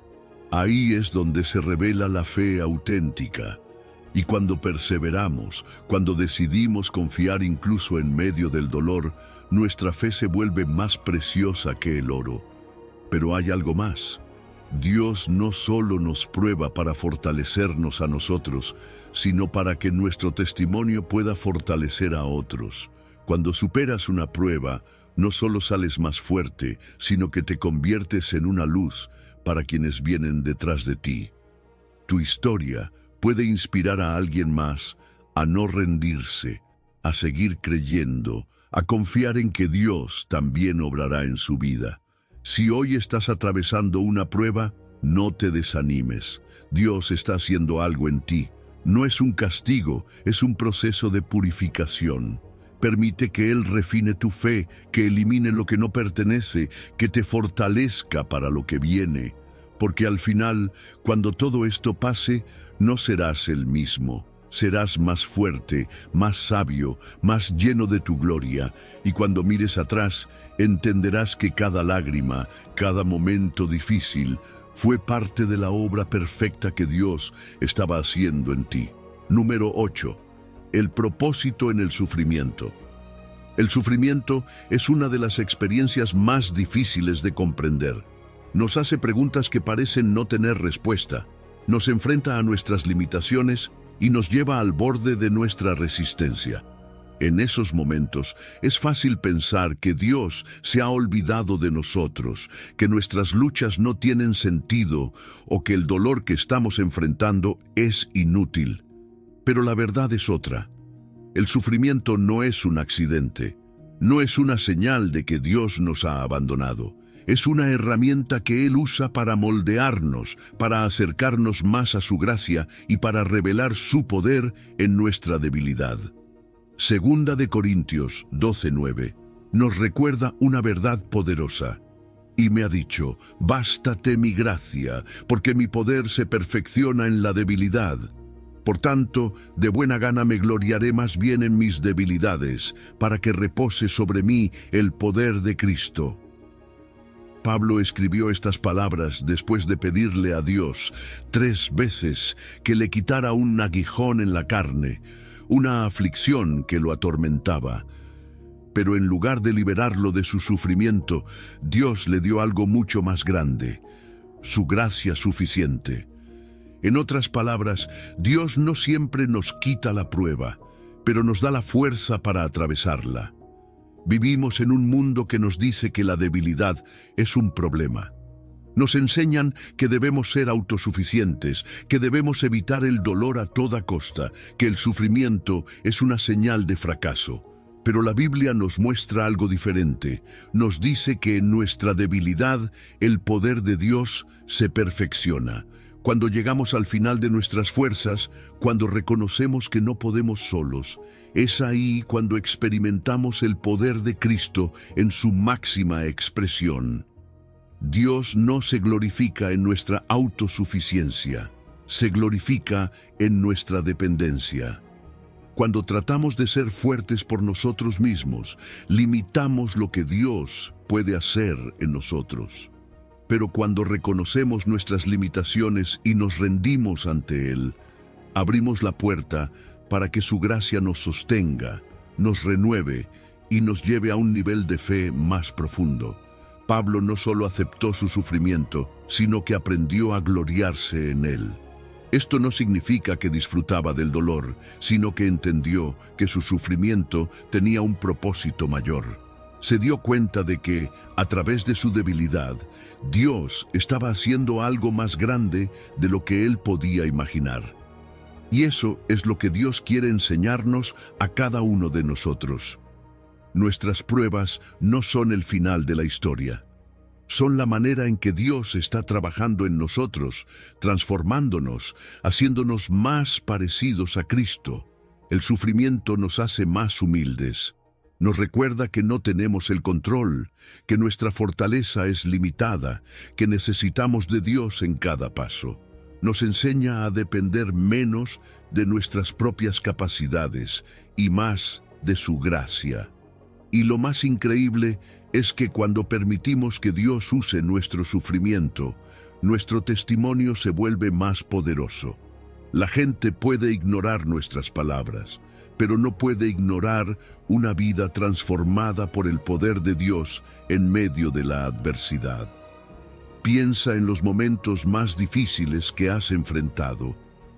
A: Ahí es donde se revela la fe auténtica. Y cuando perseveramos, cuando decidimos confiar incluso en medio del dolor, nuestra fe se vuelve más preciosa que el oro. Pero hay algo más. Dios no solo nos prueba para fortalecernos a nosotros, sino para que nuestro testimonio pueda fortalecer a otros. Cuando superas una prueba, no solo sales más fuerte, sino que te conviertes en una luz para quienes vienen detrás de ti. Tu historia puede inspirar a alguien más a no rendirse, a seguir creyendo, a confiar en que Dios también obrará en su vida. Si hoy estás atravesando una prueba, no te desanimes. Dios está haciendo algo en ti. No es un castigo, es un proceso de purificación. Permite que Él refine tu fe, que elimine lo que no pertenece, que te fortalezca para lo que viene. Porque al final, cuando todo esto pase, no serás el mismo. Serás más fuerte, más sabio, más lleno de tu gloria. Y cuando mires atrás, entenderás que cada lágrima, cada momento difícil, fue parte de la obra perfecta que Dios estaba haciendo en ti. Número ocho. El propósito en el sufrimiento. El sufrimiento es una de las experiencias más difíciles de comprender. Nos hace preguntas que parecen no tener respuesta. Nos enfrenta a nuestras limitaciones y nos lleva al borde de nuestra resistencia. En esos momentos es fácil pensar que Dios se ha olvidado de nosotros, que nuestras luchas no tienen sentido o que el dolor que estamos enfrentando es inútil. Pero la verdad es otra. El sufrimiento no es un accidente, no es una señal de que Dios nos ha abandonado. Es una herramienta que Él usa para moldearnos, para acercarnos más a su gracia y para revelar su poder en nuestra debilidad. Segunda de Corintios doce nueve nos recuerda una verdad poderosa. Y me ha dicho, bástate mi gracia, porque mi poder se perfecciona en la debilidad. Por tanto, de buena gana me gloriaré más bien en mis debilidades, para que repose sobre mí el poder de Cristo. Pablo escribió estas palabras después de pedirle a Dios tres veces que le quitara un aguijón en la carne, una aflicción que lo atormentaba. Pero en lugar de liberarlo de su sufrimiento, Dios le dio algo mucho más grande, su gracia suficiente. En otras palabras, Dios no siempre nos quita la prueba, pero nos da la fuerza para atravesarla. Vivimos en un mundo que nos dice que la debilidad es un problema. Nos enseñan que debemos ser autosuficientes, que debemos evitar el dolor a toda costa, que el sufrimiento es una señal de fracaso. Pero la Biblia nos muestra algo diferente. Nos dice que en nuestra debilidad el poder de Dios se perfecciona. Cuando llegamos al final de nuestras fuerzas, cuando reconocemos que no podemos solos, es ahí cuando experimentamos el poder de Cristo en su máxima expresión. Dios no se glorifica en nuestra autosuficiencia, se glorifica en nuestra dependencia. Cuando tratamos de ser fuertes por nosotros mismos, limitamos lo que Dios puede hacer en nosotros. Pero cuando reconocemos nuestras limitaciones y nos rendimos ante Él, abrimos la puerta para que su gracia nos sostenga, nos renueve y nos lleve a un nivel de fe más profundo. Pablo no solo aceptó su sufrimiento, sino que aprendió a gloriarse en él. Esto no significa que disfrutaba del dolor, sino que entendió que su sufrimiento tenía un propósito mayor. Se dio cuenta de que, a través de su debilidad, Dios estaba haciendo algo más grande de lo que él podía imaginar. Y eso es lo que Dios quiere enseñarnos a cada uno de nosotros. Nuestras pruebas no son el final de la historia. Son la manera en que Dios está trabajando en nosotros, transformándonos, haciéndonos más parecidos a Cristo. El sufrimiento nos hace más humildes. Nos recuerda que no tenemos el control, que nuestra fortaleza es limitada, que necesitamos de Dios en cada paso. Nos enseña a depender menos de nuestras propias capacidades y más de su gracia. Y lo más increíble es que cuando permitimos que Dios use nuestro sufrimiento, nuestro testimonio se vuelve más poderoso. La gente puede ignorar nuestras palabras, pero no puede ignorar una vida transformada por el poder de Dios en medio de la adversidad. Piensa en los momentos más difíciles que has enfrentado.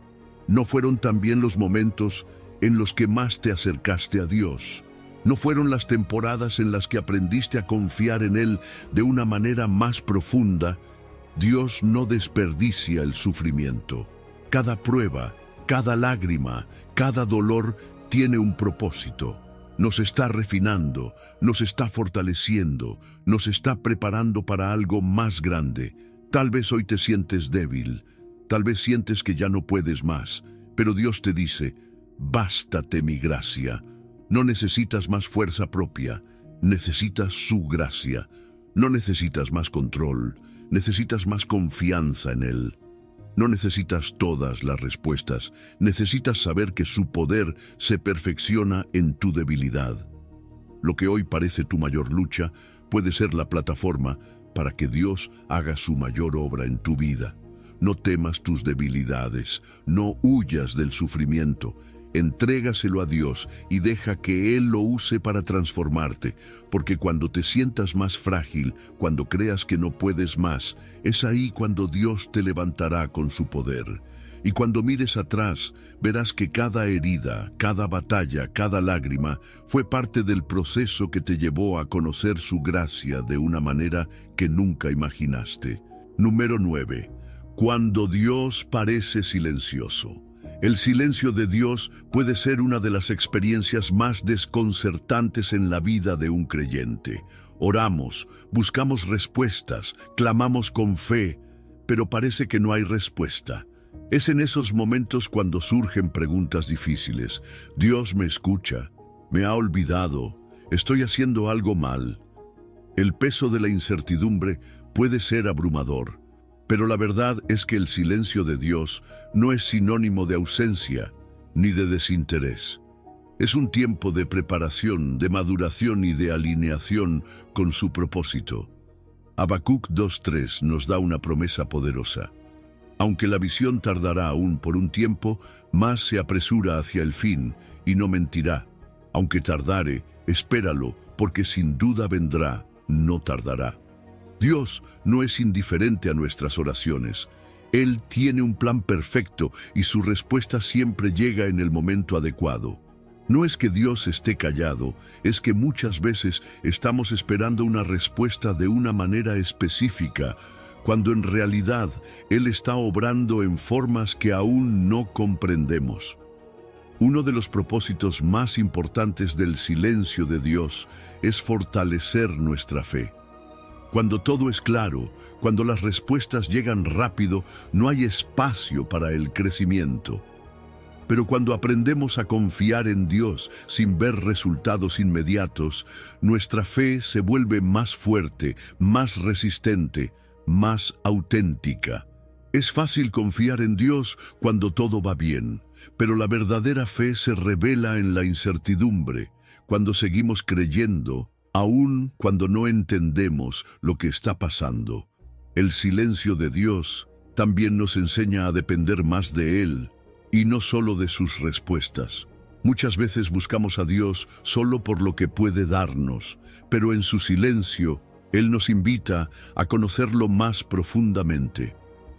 A: ¿No fueron también los momentos en los que más te acercaste a Dios? ¿No fueron las temporadas en las que aprendiste a confiar en Él de una manera más profunda? Dios no desperdicia el sufrimiento. Cada prueba, cada lágrima, cada dolor tiene un propósito. Nos está refinando, nos está fortaleciendo, nos está preparando para algo más grande. Tal vez hoy te sientes débil, tal vez sientes que ya no puedes más, pero Dios te dice, bástate mi gracia. No necesitas más fuerza propia, necesitas su gracia. No necesitas más control, necesitas más confianza en Él. No necesitas todas las respuestas, necesitas saber que su poder se perfecciona en tu debilidad. Lo que hoy parece tu mayor lucha puede ser la plataforma para que Dios haga su mayor obra en tu vida. No temas tus debilidades, no huyas del sufrimiento. Entrégaselo a Dios y deja que Él lo use para transformarte, porque cuando te sientas más frágil, cuando creas que no puedes más, es ahí cuando Dios te levantará con su poder. Y cuando mires atrás, verás que cada herida, cada batalla, cada lágrima fue parte del proceso que te llevó a conocer su gracia de una manera que nunca imaginaste. Número nueve. Cuando Dios parece silencioso. El silencio de Dios puede ser una de las experiencias más desconcertantes en la vida de un creyente. Oramos, buscamos respuestas, clamamos con fe, pero parece que no hay respuesta. Es en esos momentos cuando surgen preguntas difíciles. Dios me escucha, me ha olvidado, estoy haciendo algo mal. El peso de la incertidumbre puede ser abrumador. Pero la verdad es que el silencio de Dios no es sinónimo de ausencia ni de desinterés. Es un tiempo de preparación, de maduración y de alineación con su propósito. Habacuc dos tres nos da una promesa poderosa. Aunque la visión tardará aún por un tiempo, más se apresura hacia el fin y no mentirá. Aunque tardare, espéralo, porque sin duda vendrá, no tardará. Dios no es indiferente a nuestras oraciones. Él tiene un plan perfecto y su respuesta siempre llega en el momento adecuado. No es que Dios esté callado, es que muchas veces estamos esperando una respuesta de una manera específica, cuando en realidad Él está obrando en formas que aún no comprendemos. Uno de los propósitos más importantes del silencio de Dios es fortalecer nuestra fe. Cuando todo es claro, cuando las respuestas llegan rápido, no hay espacio para el crecimiento. Pero cuando aprendemos a confiar en Dios sin ver resultados inmediatos, nuestra fe se vuelve más fuerte, más resistente, más auténtica. Es fácil confiar en Dios cuando todo va bien, pero la verdadera fe se revela en la incertidumbre, cuando seguimos creyendo, aun cuando no entendemos lo que está pasando. El silencio de Dios también nos enseña a depender más de Él, y no solo de sus respuestas. Muchas veces buscamos a Dios solo por lo que puede darnos, pero en su silencio, Él nos invita a conocerlo más profundamente.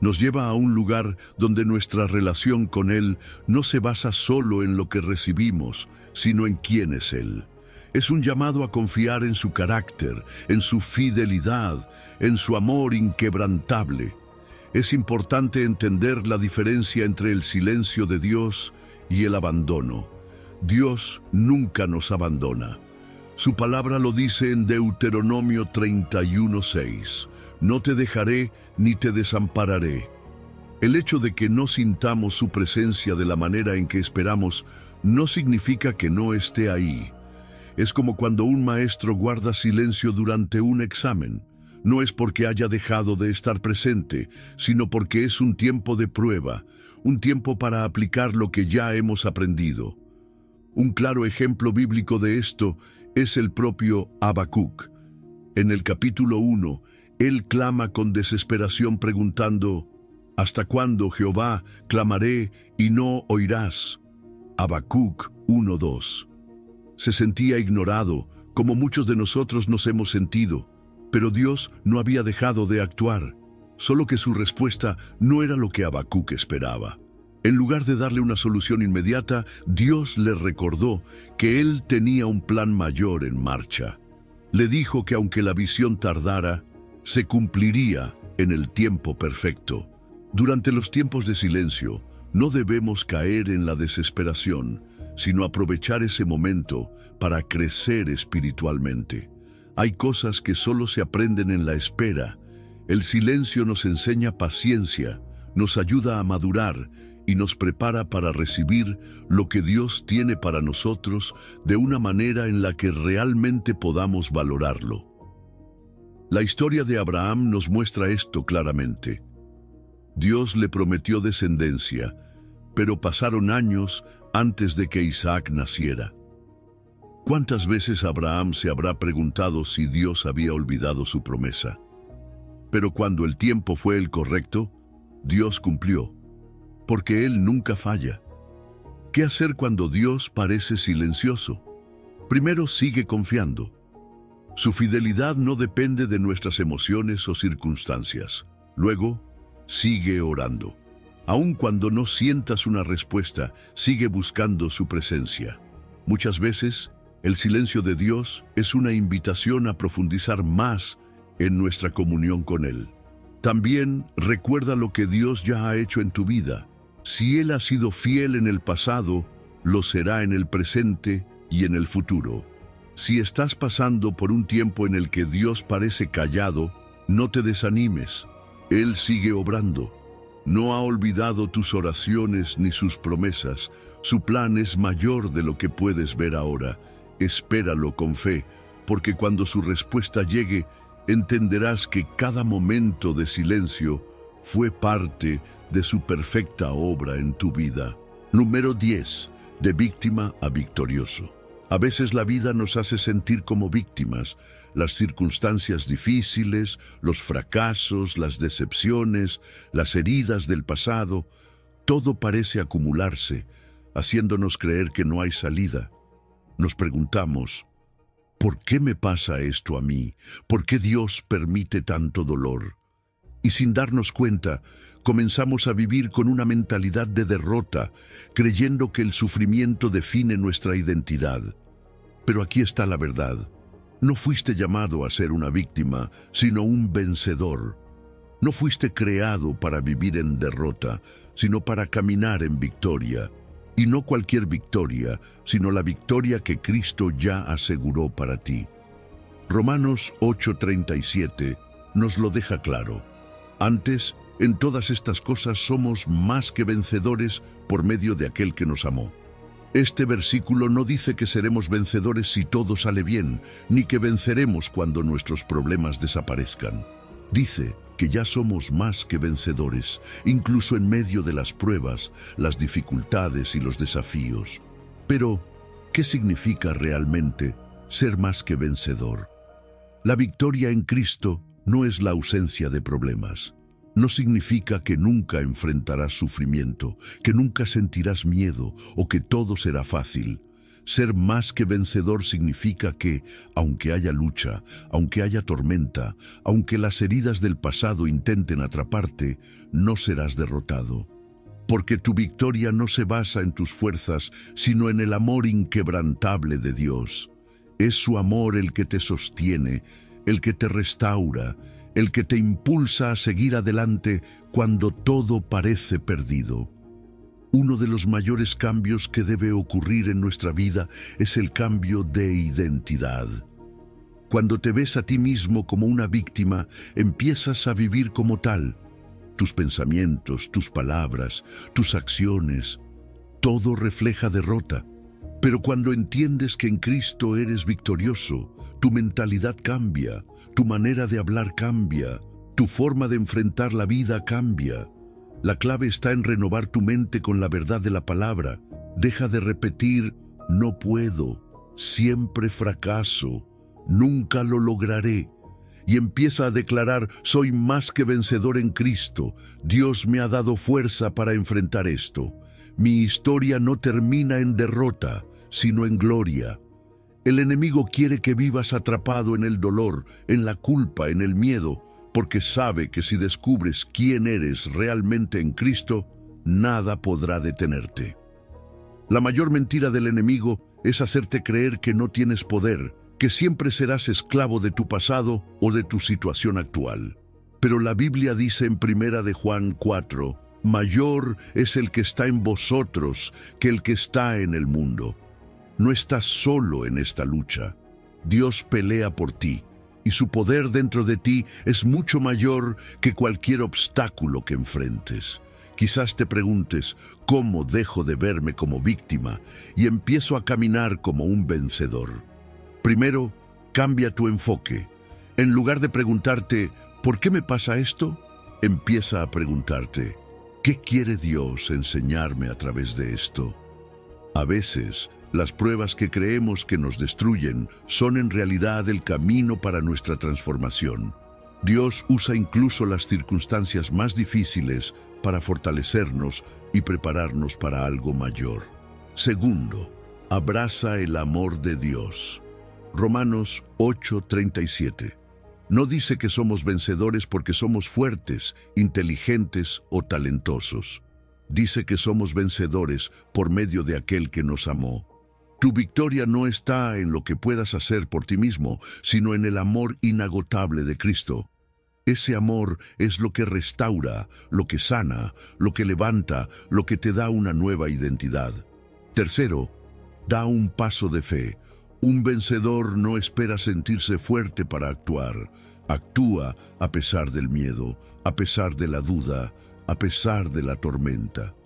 A: Nos lleva a un lugar donde nuestra relación con Él no se basa solo en lo que recibimos, sino en quién es Él. Es un llamado a confiar en su carácter, en su fidelidad, en su amor inquebrantable. Es importante entender la diferencia entre el silencio de Dios y el abandono. Dios nunca nos abandona. Su palabra lo dice en Deuteronomio treinta y uno seis. No te dejaré ni te desampararé. El hecho de que no sintamos su presencia de la manera en que esperamos no significa que no esté ahí. Es como cuando un maestro guarda silencio durante un examen. No es porque haya dejado de estar presente, sino porque es un tiempo de prueba, un tiempo para aplicar lo que ya hemos aprendido. Un claro ejemplo bíblico de esto es el propio Habacuc. En el capítulo uno, él clama con desesperación preguntando: ¿Hasta cuándo, Jehová, clamaré y no oirás? Habacuc uno dos. Se sentía ignorado, como muchos de nosotros nos hemos sentido, pero Dios no había dejado de actuar, solo que su respuesta no era lo que Habacuc esperaba. En lugar de darle una solución inmediata, Dios le recordó que Él tenía un plan mayor en marcha. Le dijo que aunque la visión tardara, se cumpliría en el tiempo perfecto. Durante los tiempos de silencio, no debemos caer en la desesperación, sino aprovechar ese momento para crecer espiritualmente. Hay cosas que solo se aprenden en la espera. El silencio nos enseña paciencia, nos ayuda a madurar y nos prepara para recibir lo que Dios tiene para nosotros de una manera en la que realmente podamos valorarlo. La historia de Abraham nos muestra esto claramente. Dios le prometió descendencia, pero pasaron años antes de que Isaac naciera. ¿Cuántas veces Abraham se habrá preguntado si Dios había olvidado su promesa? Pero cuando el tiempo fue el correcto, Dios cumplió, porque Él nunca falla. ¿Qué hacer cuando Dios parece silencioso? Primero, sigue confiando. Su fidelidad no depende de nuestras emociones o circunstancias. Luego, sigue orando. Aun cuando no sientas una respuesta, sigue buscando su presencia. Muchas veces, el silencio de Dios es una invitación a profundizar más en nuestra comunión con Él. También recuerda lo que Dios ya ha hecho en tu vida. Si Él ha sido fiel en el pasado, lo será en el presente y en el futuro. Si estás pasando por un tiempo en el que Dios parece callado, no te desanimes. Él sigue obrando. No ha olvidado tus oraciones ni sus promesas. Su plan es mayor de lo que puedes ver ahora. Espéralo con fe, porque cuando su respuesta llegue, entenderás que cada momento de silencio fue parte de su perfecta obra en tu vida. Número diez. De víctima a victorioso. A veces la vida nos hace sentir como víctimas. Las circunstancias difíciles, los fracasos, las decepciones, las heridas del pasado, todo parece acumularse, haciéndonos creer que no hay salida. Nos preguntamos: ¿por qué me pasa esto a mí? ¿Por qué Dios permite tanto dolor? Y sin darnos cuenta, comenzamos a vivir con una mentalidad de derrota, creyendo que el sufrimiento define nuestra identidad. Pero aquí está la verdad. No fuiste llamado a ser una víctima, sino un vencedor. No fuiste creado para vivir en derrota, sino para caminar en victoria. Y no cualquier victoria, sino la victoria que Cristo ya aseguró para ti. Romanos ocho treinta y siete nos lo deja claro. Antes, en todas estas cosas somos más que vencedores por medio de aquel que nos amó. Este versículo no dice que seremos vencedores si todo sale bien, ni que venceremos cuando nuestros problemas desaparezcan. Dice que ya somos más que vencedores, incluso en medio de las pruebas, las dificultades y los desafíos. Pero, ¿qué significa realmente ser más que vencedor? La victoria en Cristo no es la ausencia de problemas. No significa que nunca enfrentarás sufrimiento, que nunca sentirás miedo o que todo será fácil. Ser más que vencedor significa que, aunque haya lucha, aunque haya tormenta, aunque las heridas del pasado intenten atraparte, no serás derrotado. Porque tu victoria no se basa en tus fuerzas, sino en el amor inquebrantable de Dios. Es su amor el que te sostiene, el que te restaura, el que te impulsa a seguir adelante cuando todo parece perdido. Uno de los mayores cambios que debe ocurrir en nuestra vida es el cambio de identidad. Cuando te ves a ti mismo como una víctima, empiezas a vivir como tal. Tus pensamientos, tus palabras, tus acciones, todo refleja derrota. Pero cuando entiendes que en Cristo eres victorioso, tu mentalidad cambia, tu manera de hablar cambia, tu forma de enfrentar la vida cambia. La clave está en renovar tu mente con la verdad de la palabra. Deja de repetir, no puedo, siempre fracaso, nunca lo lograré. Y empieza a declarar, soy más que vencedor en Cristo. Dios me ha dado fuerza para enfrentar esto. Mi historia no termina en derrota, sino en gloria. El enemigo quiere que vivas atrapado en el dolor, en la culpa, en el miedo, porque sabe que si descubres quién eres realmente en Cristo, nada podrá detenerte. La mayor mentira del enemigo es hacerte creer que no tienes poder, que siempre serás esclavo de tu pasado o de tu situación actual. Pero la Biblia dice en Primera de Juan cuatro, mayor es el que está en vosotros que el que está en el mundo. No estás solo en esta lucha. Dios pelea por ti. Y su poder dentro de ti es mucho mayor que cualquier obstáculo que enfrentes. Quizás te preguntes, ¿cómo dejo de verme como víctima y empiezo a caminar como un vencedor? Primero, cambia tu enfoque. En lugar de preguntarte, ¿por qué me pasa esto? Empieza a preguntarte, ¿qué quiere Dios enseñarme a través de esto? A veces, las pruebas que creemos que nos destruyen son en realidad el camino para nuestra transformación. Dios usa incluso las circunstancias más difíciles para fortalecernos y prepararnos para algo mayor. Segundo, abraza el amor de Dios. Romanos ocho treinta y siete. No dice que somos vencedores porque somos fuertes, inteligentes o talentosos. Dice que somos vencedores por medio de aquel que nos amó. Tu victoria no está en lo que puedas hacer por ti mismo, sino en el amor inagotable de Cristo. Ese amor es lo que restaura, lo que sana, lo que levanta, lo que te da una nueva identidad. Tercero, da un paso de fe. Un vencedor no espera sentirse fuerte para actuar. Actúa a pesar del miedo, a pesar de la duda, a pesar de la tormenta.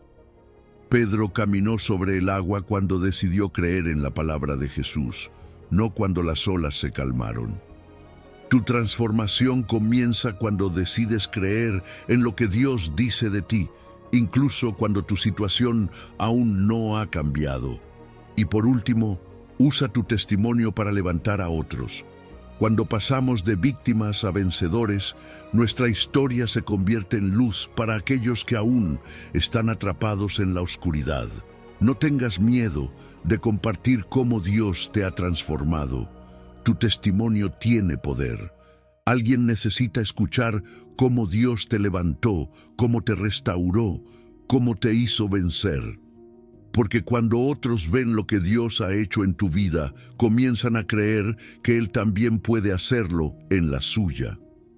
A: Pedro caminó sobre el agua cuando decidió creer en la palabra de Jesús, no cuando las olas se calmaron. Tu transformación comienza cuando decides creer en lo que Dios dice de ti, incluso cuando tu situación aún no ha cambiado. Y por último, usa tu testimonio para levantar a otros. Cuando pasamos de víctimas a vencedores, nuestra historia se convierte en luz para aquellos que aún están atrapados en la oscuridad. No tengas miedo de compartir cómo Dios te ha transformado. Tu testimonio tiene poder. Alguien necesita escuchar cómo Dios te levantó, cómo te restauró, cómo te hizo vencer. Porque cuando otros ven lo que Dios ha hecho en tu vida, comienzan a creer que Él también puede hacerlo en la suya.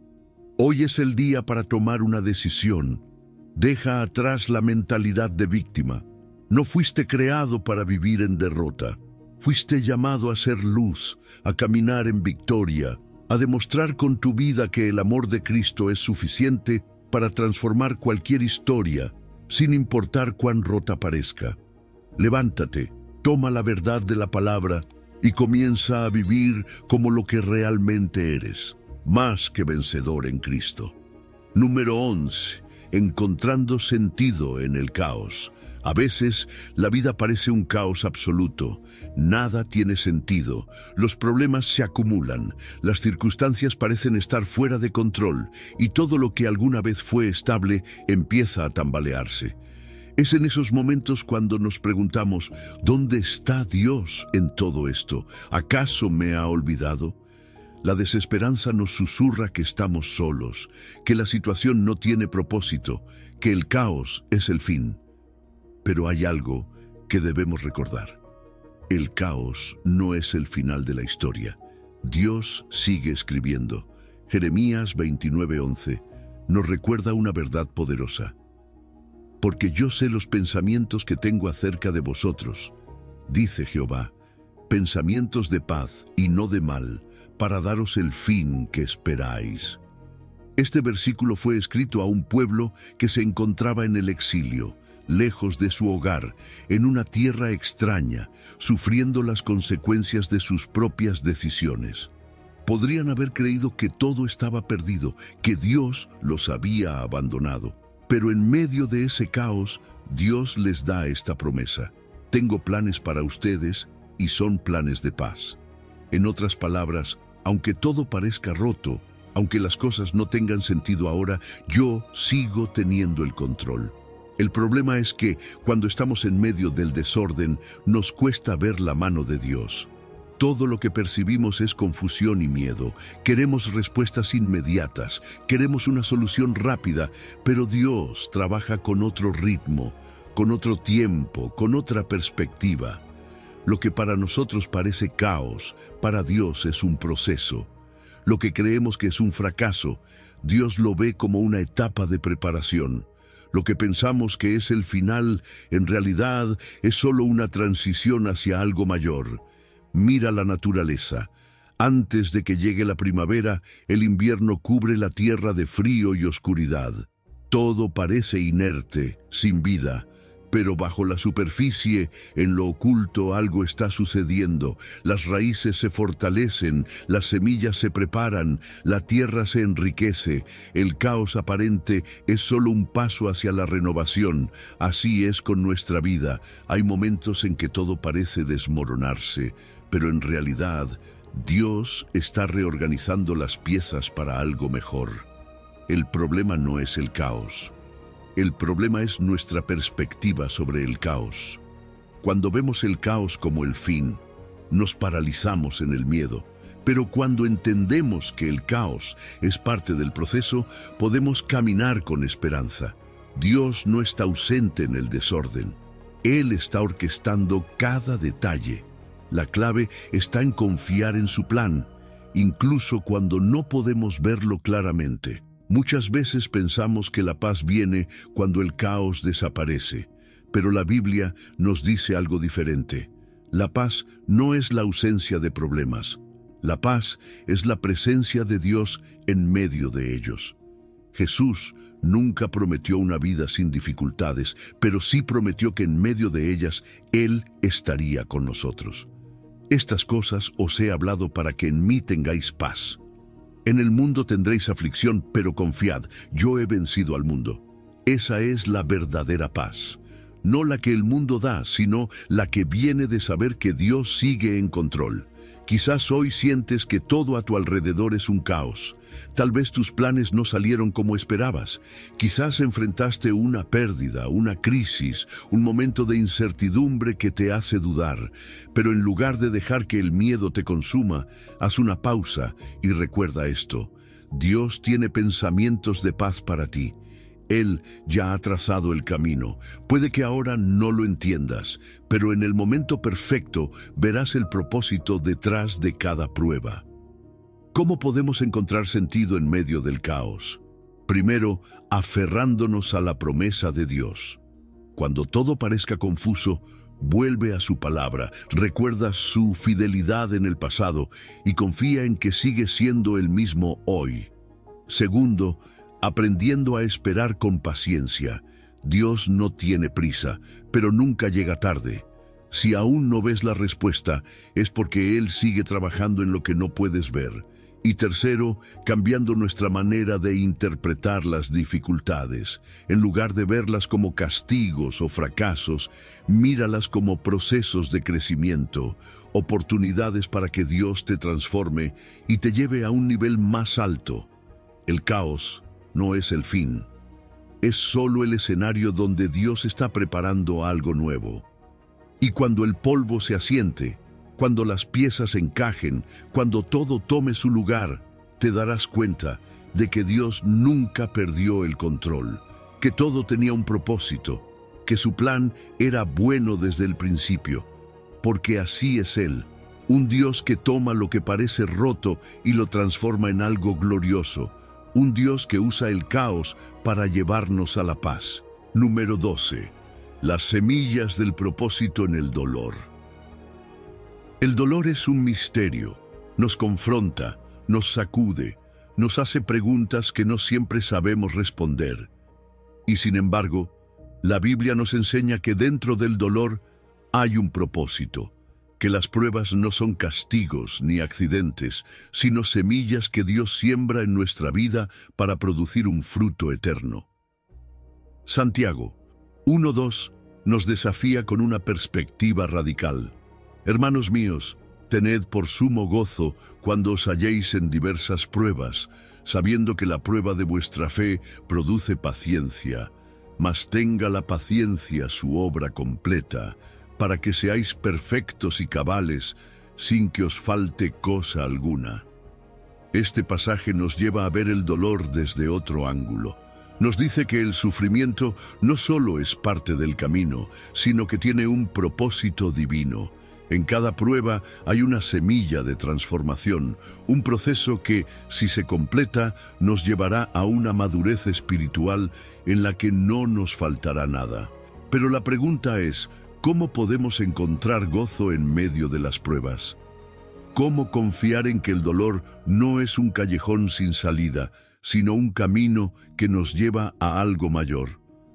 A: Hoy es el día para tomar una decisión. Deja atrás la mentalidad de víctima. No fuiste creado para vivir en derrota. Fuiste llamado a ser luz, a caminar en victoria, a demostrar con tu vida que el amor de Cristo es suficiente para transformar cualquier historia, sin importar cuán rota parezca. Levántate, toma la verdad de la palabra y comienza a vivir como lo que realmente eres, más que vencedor en Cristo. Número once. Encontrando sentido en el caos. A veces, la vida parece un caos absoluto. Nada tiene sentido. Los problemas se acumulan. Las circunstancias parecen estar fuera de control y todo lo que alguna vez fue estable empieza a tambalearse. Es en esos momentos cuando nos preguntamos, ¿dónde está Dios en todo esto? ¿Acaso me ha olvidado? La desesperanza nos susurra que estamos solos, que la situación no tiene propósito, que el caos es el fin. Pero hay algo que debemos recordar. El caos no es el final de la historia. Dios sigue escribiendo. Jeremías veintinueve once nos recuerda una verdad poderosa. Porque yo sé los pensamientos que tengo acerca de vosotros, dice Jehová, pensamientos de paz y no de mal, para daros el fin que esperáis. Este versículo fue escrito a un pueblo que se encontraba en el exilio, lejos de su hogar, en una tierra extraña, sufriendo las consecuencias de sus propias decisiones. Podrían haber creído que todo estaba perdido, que Dios los había abandonado. Pero en medio de ese caos, Dios les da esta promesa. Tengo planes para ustedes y son planes de paz. En otras palabras, aunque todo parezca roto, aunque las cosas no tengan sentido ahora, yo sigo teniendo el control. El problema es que, cuando estamos en medio del desorden, nos cuesta ver la mano de Dios. Todo lo que percibimos es confusión y miedo. Queremos respuestas inmediatas, queremos una solución rápida, pero Dios trabaja con otro ritmo, con otro tiempo, con otra perspectiva. Lo que para nosotros parece caos, para Dios es un proceso. Lo que creemos que es un fracaso, Dios lo ve como una etapa de preparación. Lo que pensamos que es el final, en realidad es solo una transición hacia algo mayor. Mira la naturaleza. Antes de que llegue la primavera, el invierno cubre la tierra de frío y oscuridad. Todo parece inerte, sin vida, pero bajo la superficie, en lo oculto, algo está sucediendo. Las raíces se fortalecen, las semillas se preparan, la tierra se enriquece. El caos aparente es solo un paso hacia la renovación. Así es con nuestra vida. Hay momentos en que todo parece desmoronarse, pero en realidad, Dios está reorganizando las piezas para algo mejor. El problema no es el caos. El problema es nuestra perspectiva sobre el caos. Cuando vemos el caos como el fin, nos paralizamos en el miedo. Pero cuando entendemos que el caos es parte del proceso, podemos caminar con esperanza. Dios no está ausente en el desorden. Él está orquestando cada detalle. La clave está en confiar en su plan, incluso cuando no podemos verlo claramente. Muchas veces pensamos que la paz viene cuando el caos desaparece, pero la Biblia nos dice algo diferente. La paz no es la ausencia de problemas. La paz es la presencia de Dios en medio de ellos. Jesús nunca prometió una vida sin dificultades, pero sí prometió que en medio de ellas Él estaría con nosotros. Estas cosas os he hablado para que en mí tengáis paz. En el mundo tendréis aflicción, pero confiad, yo he vencido al mundo. Esa es la verdadera paz. No la que el mundo da, sino la que viene de saber que Dios sigue en control. Quizás hoy sientes que todo a tu alrededor es un caos. Tal vez tus planes no salieron como esperabas. Quizás enfrentaste una pérdida, una crisis, un momento de incertidumbre que te hace dudar. Pero en lugar de dejar que el miedo te consuma, haz una pausa y recuerda esto. Dios tiene pensamientos de paz para ti. Él ya ha trazado el camino. Puede que ahora no lo entiendas, pero en el momento perfecto verás el propósito detrás de cada prueba. ¿Cómo podemos encontrar sentido en medio del caos? Primero, aferrándonos a la promesa de Dios. Cuando todo parezca confuso, vuelve a su palabra, recuerda su fidelidad en el pasado y confía en que sigue siendo el mismo hoy. Segundo, aprendiendo a esperar con paciencia. Dios no tiene prisa, pero nunca llega tarde. Si aún no ves la respuesta, es porque Él sigue trabajando en lo que no puedes ver. Y tercero, cambiando nuestra manera de interpretar las dificultades. En lugar de verlas como castigos o fracasos, míralas como procesos de crecimiento, oportunidades para que Dios te transforme y te lleve a un nivel más alto. El caos no es el fin. es solo el escenario donde Dios está preparando algo nuevo. Y cuando el polvo se asiente, cuando las piezas encajen, cuando todo tome su lugar, te darás cuenta de que Dios nunca perdió el control, que todo tenía un propósito, que su plan era bueno desde el principio, porque así es Él, un Dios que toma lo que parece roto y lo transforma en algo glorioso, un Dios que usa el caos para llevarnos a la paz. Número doce. Las semillas del propósito en el dolor. El dolor es un misterio, nos confronta, nos sacude, nos hace preguntas que no siempre sabemos responder. Y sin embargo, la Biblia nos enseña que dentro del dolor hay un propósito, que las pruebas no son castigos ni accidentes, sino semillas que Dios siembra en nuestra vida para producir un fruto eterno. Santiago uno dos nos desafía con una perspectiva radical. Hermanos míos, tened por sumo gozo cuando os halléis en diversas pruebas, sabiendo que la prueba de vuestra fe produce paciencia, mas tenga la paciencia su obra completa, para que seáis perfectos y cabales, sin que os falte cosa alguna. Este pasaje nos lleva a ver el dolor desde otro ángulo. Nos dice que el sufrimiento no solo es parte del camino, sino que tiene un propósito divino. En cada prueba hay una semilla de transformación, un proceso que, si se completa, nos llevará a una madurez espiritual en la que no nos faltará nada. Pero la pregunta es, ¿cómo podemos encontrar gozo en medio de las pruebas? ¿Cómo confiar en que el dolor no es un callejón sin salida, sino un camino que nos lleva a algo mayor?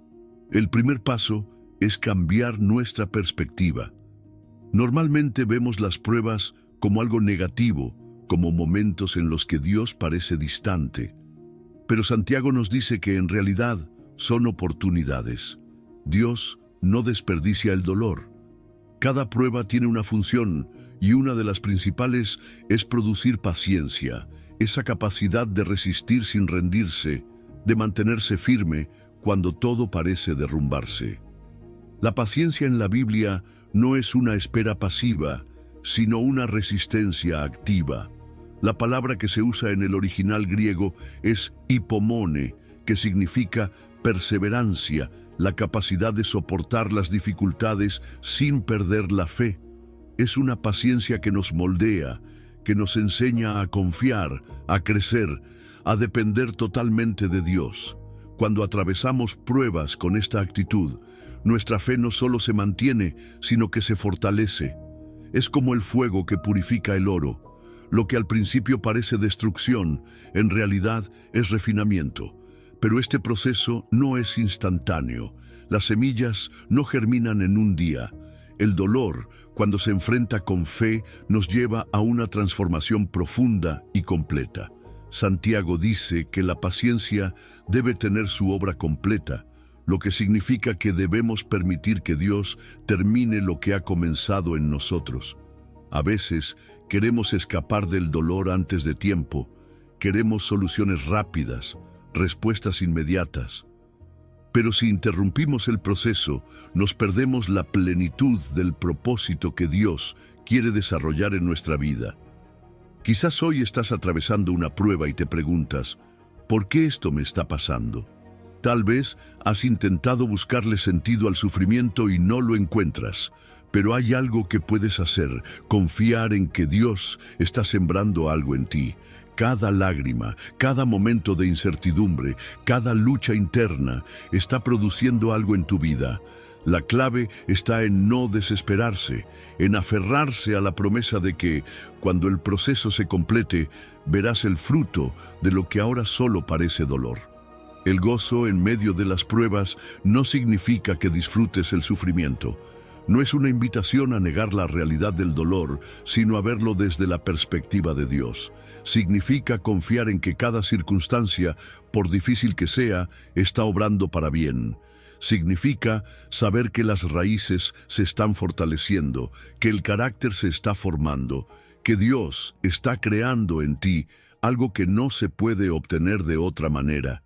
A: El primer paso es cambiar nuestra perspectiva. Normalmente vemos las pruebas como algo negativo, como momentos en los que Dios parece distante. Pero Santiago nos dice que en realidad son oportunidades. Dios no desperdicia el dolor. Cada prueba tiene una función y una de las principales es producir paciencia, esa capacidad de resistir sin rendirse, de mantenerse firme cuando todo parece derrumbarse. La paciencia en la Biblia no es una espera pasiva, sino una resistencia activa. La palabra que se usa en el original griego es hipomone, que significa perseverancia, la capacidad de soportar las dificultades sin perder la fe. Es una paciencia que nos moldea, que nos enseña a confiar, a crecer, a depender totalmente de Dios. Cuando atravesamos pruebas con esta actitud, nuestra fe no solo se mantiene, sino que se fortalece. Es como el fuego que purifica el oro. Lo que al principio parece destrucción, en realidad es refinamiento. Pero este proceso no es instantáneo. Las semillas no germinan en un día. El dolor, cuando se enfrenta con fe, nos lleva a una transformación profunda y completa. Santiago dice que la paciencia debe tener su obra completa, lo que significa que debemos permitir que Dios termine lo que ha comenzado en nosotros. A veces queremos escapar del dolor antes de tiempo, queremos soluciones rápidas, respuestas inmediatas. Pero si interrumpimos el proceso, nos perdemos la plenitud del propósito que Dios quiere desarrollar en nuestra vida. Quizás hoy estás atravesando una prueba y te preguntas, ¿por qué esto me está pasando? Tal vez has intentado buscarle sentido al sufrimiento y no lo encuentras, pero hay algo que puedes hacer, confiar en que Dios está sembrando algo en ti. Cada lágrima, cada momento de incertidumbre, cada lucha interna está produciendo algo en tu vida. La clave está en no desesperarse, en aferrarse a la promesa de que, cuando el proceso se complete, verás el fruto de lo que ahora solo parece dolor. El gozo en medio de las pruebas no significa que disfrutes el sufrimiento. No es una invitación a negar la realidad del dolor, sino a verlo desde la perspectiva de Dios. Significa confiar en que cada circunstancia, por difícil que sea, está obrando para bien. Significa saber que las raíces se están fortaleciendo, que el carácter se está formando, que Dios está creando en ti algo que no se puede obtener de otra manera.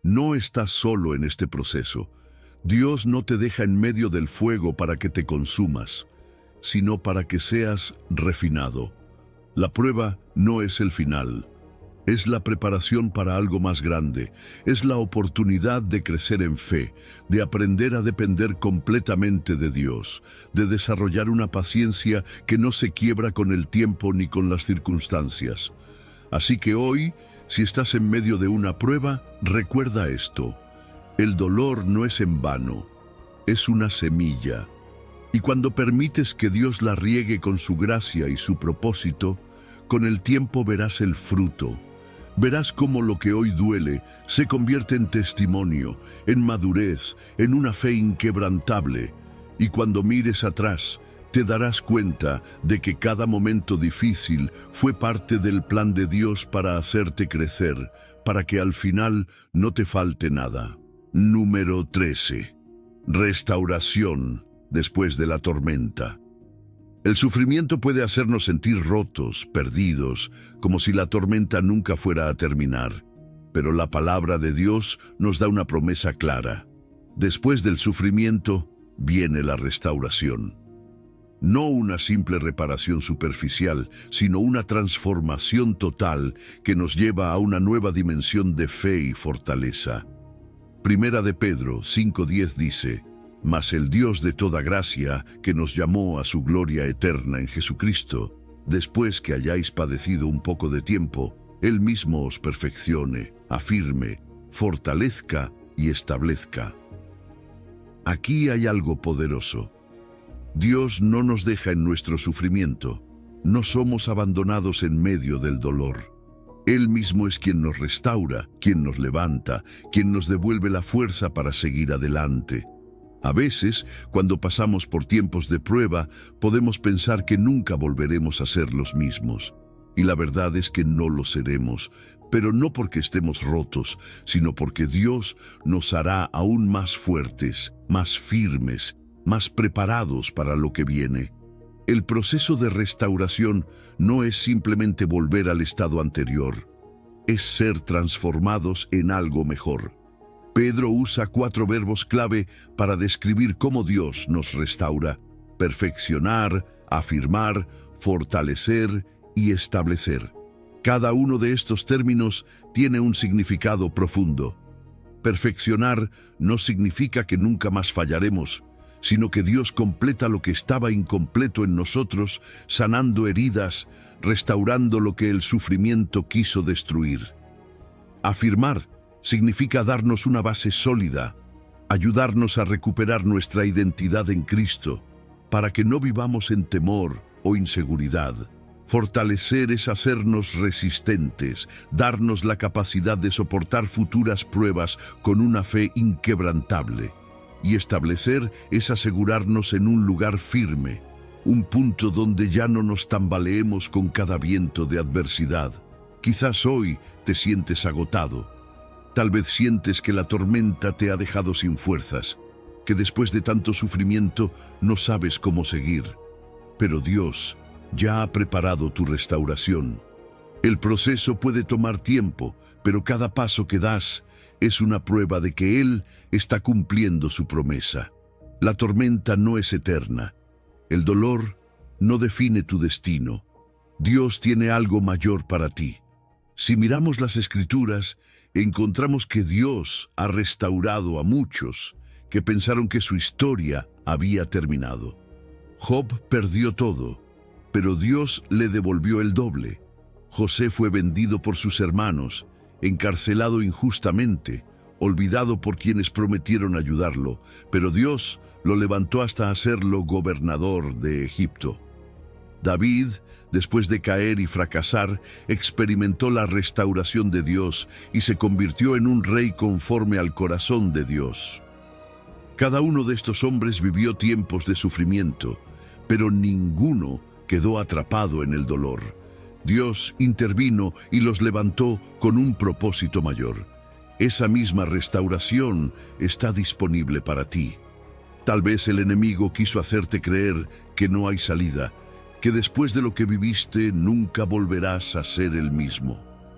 A: No estás solo en este proceso. Dios no te deja en medio del fuego para que te consumas, sino para que seas refinado. La prueba no es el final. Es la preparación para algo más grande. Es la oportunidad de crecer en fe, de aprender a depender completamente de Dios, de desarrollar una paciencia que no se quiebra con el tiempo ni con las circunstancias. Así que hoy, si estás en medio de una prueba, recuerda esto. El dolor no es en vano, es una semilla. Y cuando permites que Dios la riegue con su gracia y su propósito, con el tiempo verás el fruto. Verás cómo lo que hoy duele se convierte en testimonio, en madurez, en una fe inquebrantable. Y cuando mires atrás, te darás cuenta de que cada momento difícil fue parte del plan de Dios para hacerte crecer, para que al final no te falte nada. Número trece. Restauración después de la tormenta. El sufrimiento puede hacernos sentir rotos, perdidos, como si la tormenta nunca fuera a terminar. Pero la palabra de Dios nos da una promesa clara. Después del sufrimiento viene la restauración. No una simple reparación superficial, sino una transformación total que nos lleva a una nueva dimensión de fe y fortaleza. Primera de Pedro cinco diez dice: Mas el Dios de toda gracia, que nos llamó a su gloria eterna en Jesucristo, después que hayáis padecido un poco de tiempo, Él mismo os perfeccione, afirme, fortalezca y establezca. Aquí hay algo poderoso. Dios no nos deja en nuestro sufrimiento. No somos abandonados en medio del dolor. Él mismo es quien nos restaura, quien nos levanta, quien nos devuelve la fuerza para seguir adelante. A veces, cuando pasamos por tiempos de prueba, podemos pensar que nunca volveremos a ser los mismos. Y la verdad es que no lo seremos, pero no porque estemos rotos, sino porque Dios nos hará aún más fuertes, más firmes, más preparados para lo que viene. El proceso de restauración no es simplemente volver al estado anterior, es ser transformados en algo mejor. Pedro usa cuatro verbos clave para describir cómo Dios nos restaura: perfeccionar, afirmar, fortalecer y establecer. Cada uno de estos términos tiene un significado profundo. Perfeccionar no significa que nunca más fallaremos, sino que Dios completa lo que estaba incompleto en nosotros, sanando heridas, restaurando lo que el sufrimiento quiso destruir. Afirmar significa darnos una base sólida, ayudarnos a recuperar nuestra identidad en Cristo, para que no vivamos en temor o inseguridad. Fortalecer es hacernos resistentes, darnos la capacidad de soportar futuras pruebas con una fe inquebrantable. Y establecer es asegurarnos en un lugar firme, un punto donde ya no nos tambaleemos con cada viento de adversidad. Quizás hoy te sientes agotado. Tal vez sientes que la tormenta te ha dejado sin fuerzas, que después de tanto sufrimiento no sabes cómo seguir. Pero Dios ya ha preparado tu restauración. El proceso puede tomar tiempo, pero cada paso que das es una prueba de que Él está cumpliendo su promesa. La tormenta no es eterna. El dolor no define tu destino. Dios tiene algo mayor para ti. Si miramos las Escrituras, encontramos que Dios ha restaurado a muchos que pensaron que su historia había terminado. Job perdió todo, pero Dios le devolvió el doble. José fue vendido por sus hermanos, encarcelado injustamente, olvidado por quienes prometieron ayudarlo, pero Dios lo levantó hasta hacerlo gobernador de Egipto. David, después de caer y fracasar, experimentó la restauración de Dios y se convirtió en un rey conforme al corazón de Dios. Cada uno de estos hombres vivió tiempos de sufrimiento, pero ninguno quedó atrapado en el dolor. Dios intervino y los levantó con un propósito mayor. Esa misma restauración está disponible para ti. Tal vez el enemigo quiso hacerte creer que no hay salida, que después de lo que viviste nunca volverás a ser el mismo.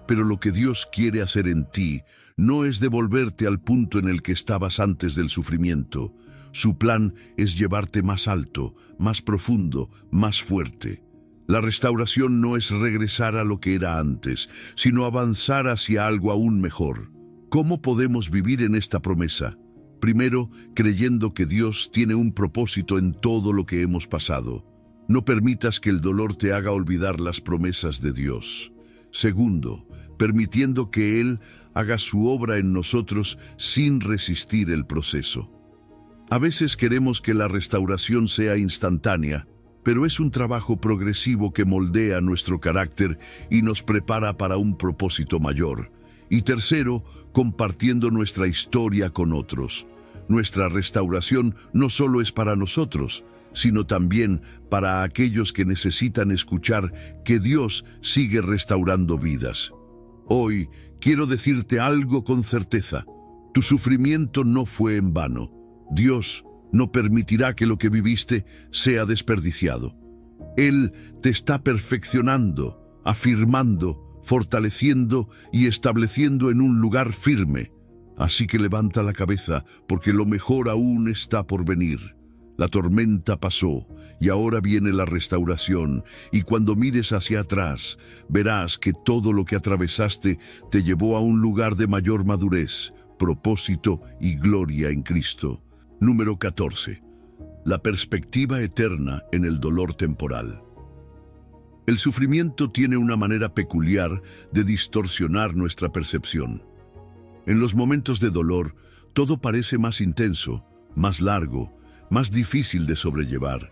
A: Pero lo que Dios quiere hacer en ti no es devolverte al punto en el que estabas antes del sufrimiento. Su plan es llevarte más alto, más profundo, más fuerte. La restauración no es regresar a lo que era antes, sino avanzar hacia algo aún mejor. ¿Cómo podemos vivir en esta promesa? Primero, creyendo que Dios tiene un propósito en todo lo que hemos pasado. No permitas que el dolor te haga olvidar las promesas de Dios. Segundo, permitiendo que Él haga su obra en nosotros sin resistir el proceso. A veces queremos que la restauración sea instantánea, pero es un trabajo progresivo que moldea nuestro carácter y nos prepara para un propósito mayor. Y tercero, compartiendo nuestra historia con otros. Nuestra restauración no solo es para nosotros, sino también para aquellos que necesitan escuchar que Dios sigue restaurando vidas. Hoy quiero decirte algo con certeza. Tu sufrimiento no fue en vano. Dios no permitirá que lo que viviste sea desperdiciado. Él te está perfeccionando, afirmando, fortaleciendo y estableciendo en un lugar firme. Así que levanta la cabeza, porque lo mejor aún está por venir. La tormenta pasó y ahora viene la restauración, y cuando mires hacia atrás, verás que todo lo que atravesaste te llevó a un lugar de mayor madurez, propósito y gloria en Cristo. Número catorce. La perspectiva eterna en el dolor temporal. El sufrimiento tiene una manera peculiar de distorsionar nuestra percepción. En los momentos de dolor, todo parece más intenso, más largo, más difícil de sobrellevar.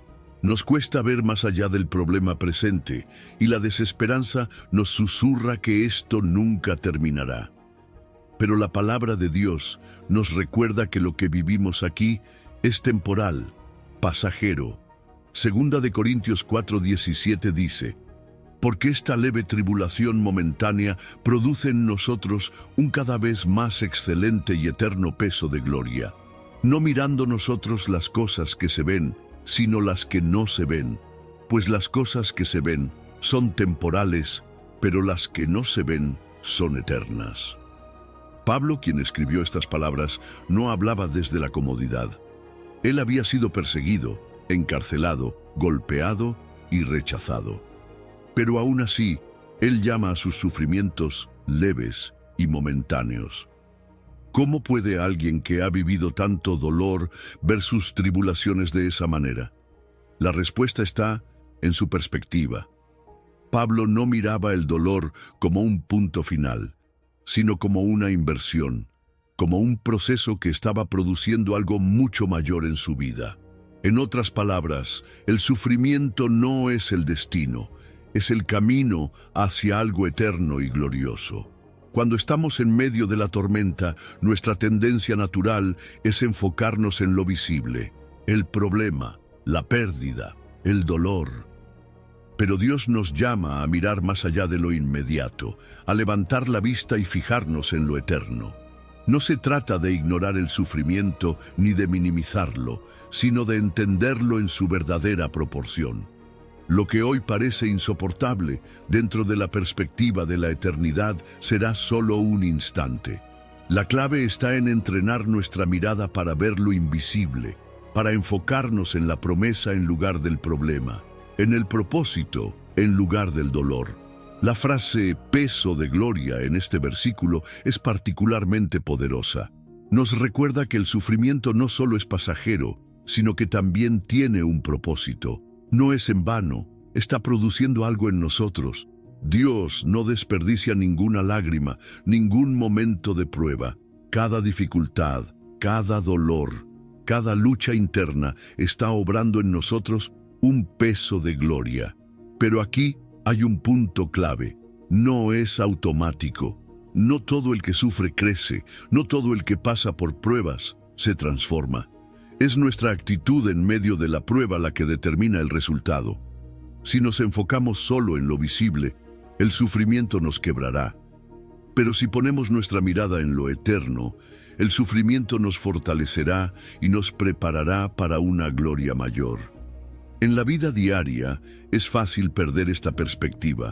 A: Nos cuesta ver más allá del problema presente y la desesperanza nos susurra que esto nunca terminará. Pero la palabra de Dios nos recuerda que lo que vivimos aquí es temporal, pasajero. Segunda de Corintios cuatro diecisiete dice: porque esta leve tribulación momentánea produce en nosotros un cada vez más excelente y eterno peso de gloria, no mirando nosotros las cosas que se ven, sino las que no se ven, pues las cosas que se ven son temporales, pero las que no se ven son eternas. Pablo, quien escribió estas palabras, no hablaba desde la comodidad. Él había sido perseguido, encarcelado, golpeado y rechazado. Pero aún así, él llama a sus sufrimientos leves y momentáneos. ¿Cómo puede alguien que ha vivido tanto dolor ver sus tribulaciones de esa manera? La respuesta está en su perspectiva. Pablo no miraba el dolor como un punto final, sino como una inversión, como un proceso que estaba produciendo algo mucho mayor en su vida. En otras palabras, el sufrimiento no es el destino, es el camino hacia algo eterno y glorioso. Cuando estamos en medio de la tormenta, nuestra tendencia natural es enfocarnos en lo visible, el problema, la pérdida, el dolor. Pero Dios nos llama a mirar más allá de lo inmediato, a levantar la vista y fijarnos en lo eterno. No se trata de ignorar el sufrimiento ni de minimizarlo, sino de entenderlo en su verdadera proporción. Lo que hoy parece insoportable, dentro de la perspectiva de la eternidad, será solo un instante. La clave está en entrenar nuestra mirada para ver lo invisible, para enfocarnos en la promesa en lugar del problema, en el propósito en lugar del dolor. La frase peso de gloria en este versículo es particularmente poderosa. Nos recuerda que el sufrimiento no solo es pasajero, sino que también tiene un propósito. No es en vano, está produciendo algo en nosotros. Dios no desperdicia ninguna lágrima, ningún momento de prueba. Cada dificultad, cada dolor, cada lucha interna está obrando en nosotros un peso de gloria. Pero aquí hay un punto clave. No es automático. No todo el que sufre crece, no todo el que pasa por pruebas se transforma. Es nuestra actitud en medio de la prueba la que determina el resultado. Si nos enfocamos solo en lo visible, el sufrimiento nos quebrará. Pero si ponemos nuestra mirada en lo eterno, el sufrimiento nos fortalecerá y nos preparará para una gloria mayor. En la vida diaria es fácil perder esta perspectiva.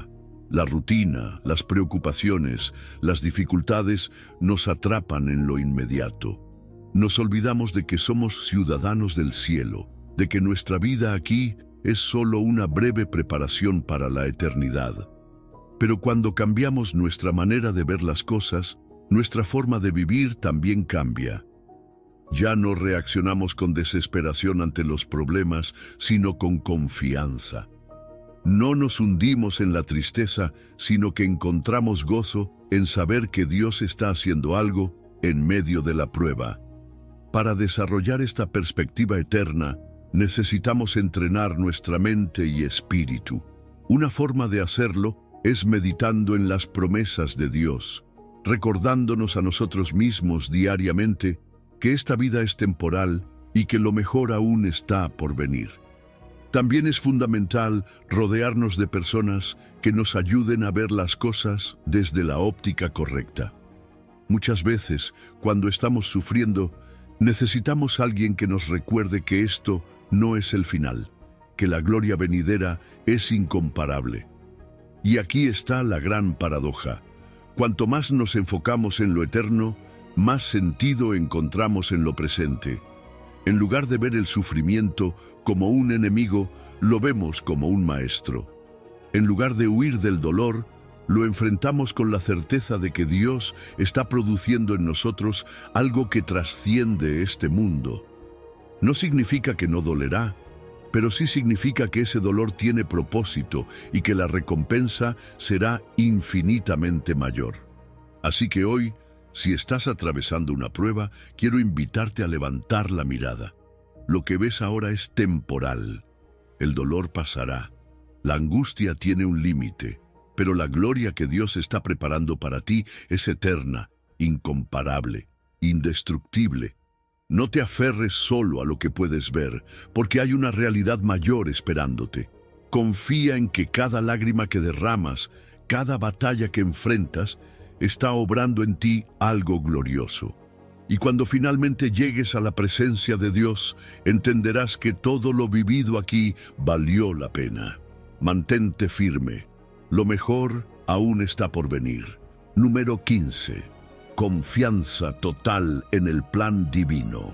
A: La rutina, las preocupaciones, las dificultades nos atrapan en lo inmediato. Nos olvidamos de que somos ciudadanos del cielo, de que nuestra vida aquí es solo una breve preparación para la eternidad. Pero cuando cambiamos nuestra manera de ver las cosas, nuestra forma de vivir también cambia. Ya no reaccionamos con desesperación ante los problemas, sino con confianza. No nos hundimos en la tristeza, sino que encontramos gozo en saber que Dios está haciendo algo en medio de la prueba. Para desarrollar esta perspectiva eterna, necesitamos entrenar nuestra mente y espíritu. Una forma de hacerlo es meditando en las promesas de Dios, recordándonos a nosotros mismos diariamente que esta vida es temporal y que lo mejor aún está por venir. También es fundamental rodearnos de personas que nos ayuden a ver las cosas desde la óptica correcta. Muchas veces, cuando estamos sufriendo, necesitamos a alguien que nos recuerde que esto no es el final, que la gloria venidera es incomparable. Y aquí está la gran paradoja. Cuanto más nos enfocamos en lo eterno, más sentido encontramos en lo presente. En lugar de ver el sufrimiento como un enemigo, lo vemos como un maestro. En lugar de huir del dolor, lo enfrentamos con la certeza de que Dios está produciendo en nosotros algo que trasciende este mundo. No significa que no dolerá, pero sí significa que ese dolor tiene propósito y que la recompensa será infinitamente mayor. Así que hoy, si estás atravesando una prueba, quiero invitarte a levantar la mirada. Lo que ves ahora es temporal. El dolor pasará. La angustia tiene un límite, pero la gloria que Dios está preparando para ti es eterna, incomparable, indestructible. No te aferres solo a lo que puedes ver, porque hay una realidad mayor esperándote. Confía en que cada lágrima que derramas, cada batalla que enfrentas, está obrando en ti algo glorioso. Y cuando finalmente llegues a la presencia de Dios, entenderás que todo lo vivido aquí valió la pena. Mantente firme. Lo mejor aún está por venir. Número quince. Confianza total en el plan divino.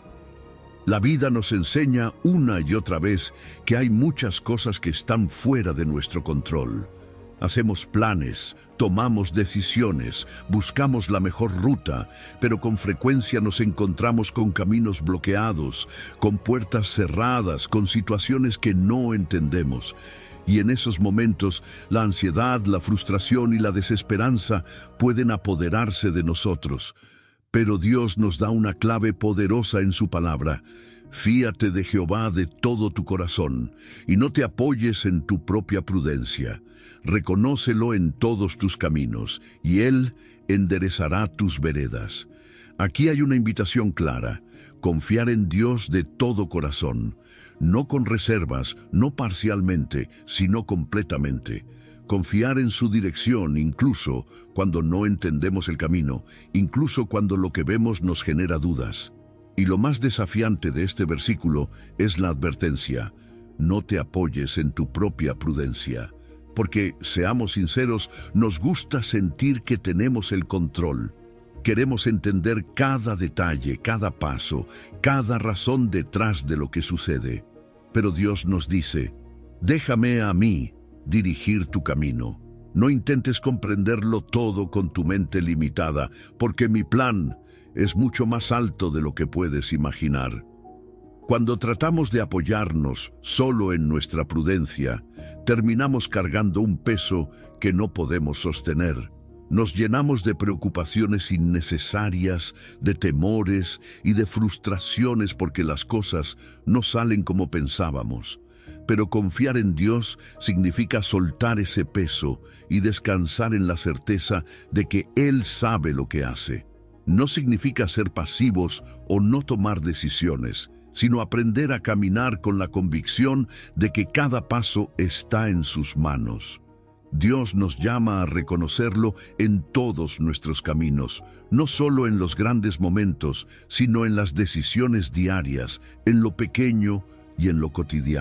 A: La vida nos enseña una y otra vez que hay muchas cosas que están fuera de nuestro control. Hacemos planes, tomamos decisiones, buscamos la mejor ruta, pero con frecuencia nos encontramos con caminos bloqueados, con puertas cerradas, con situaciones que no entendemos. Y en esos momentos, la ansiedad, la frustración y la desesperanza pueden apoderarse de nosotros. Pero Dios nos da una clave poderosa en su palabra. Fíate de Jehová de todo tu corazón, y no te apoyes en tu propia prudencia. Reconócelo en todos tus caminos, y Él enderezará tus veredas. Aquí hay una invitación clara: confiar en Dios de todo corazón, no con reservas, no parcialmente, sino completamente. Confiar en su dirección incluso cuando no entendemos el camino, incluso cuando lo que vemos nos genera dudas. Y lo más desafiante de este versículo es la advertencia: no te apoyes en tu propia prudencia. Porque, seamos sinceros, nos gusta sentir que tenemos el control. Queremos entender cada detalle, cada paso, cada razón detrás de lo que sucede. Pero Dios nos dice: déjame a mí dirigir tu camino. No intentes comprenderlo todo con tu mente limitada, porque mi plan es mucho más alto de lo que puedes imaginar. Cuando tratamos de apoyarnos solo en nuestra prudencia, terminamos cargando un peso que no podemos sostener. Nos llenamos de preocupaciones innecesarias, de temores y de frustraciones porque las cosas no salen como pensábamos. Pero confiar en Dios significa soltar ese peso y descansar en la certeza de que Él sabe lo que hace. No significa ser pasivos o no tomar decisiones, sino aprender a caminar con la convicción de que cada paso está en sus manos. Dios nos llama a reconocerlo en todos nuestros caminos, no solo en los grandes momentos, sino en las decisiones diarias, en lo pequeño y en lo cotidiano.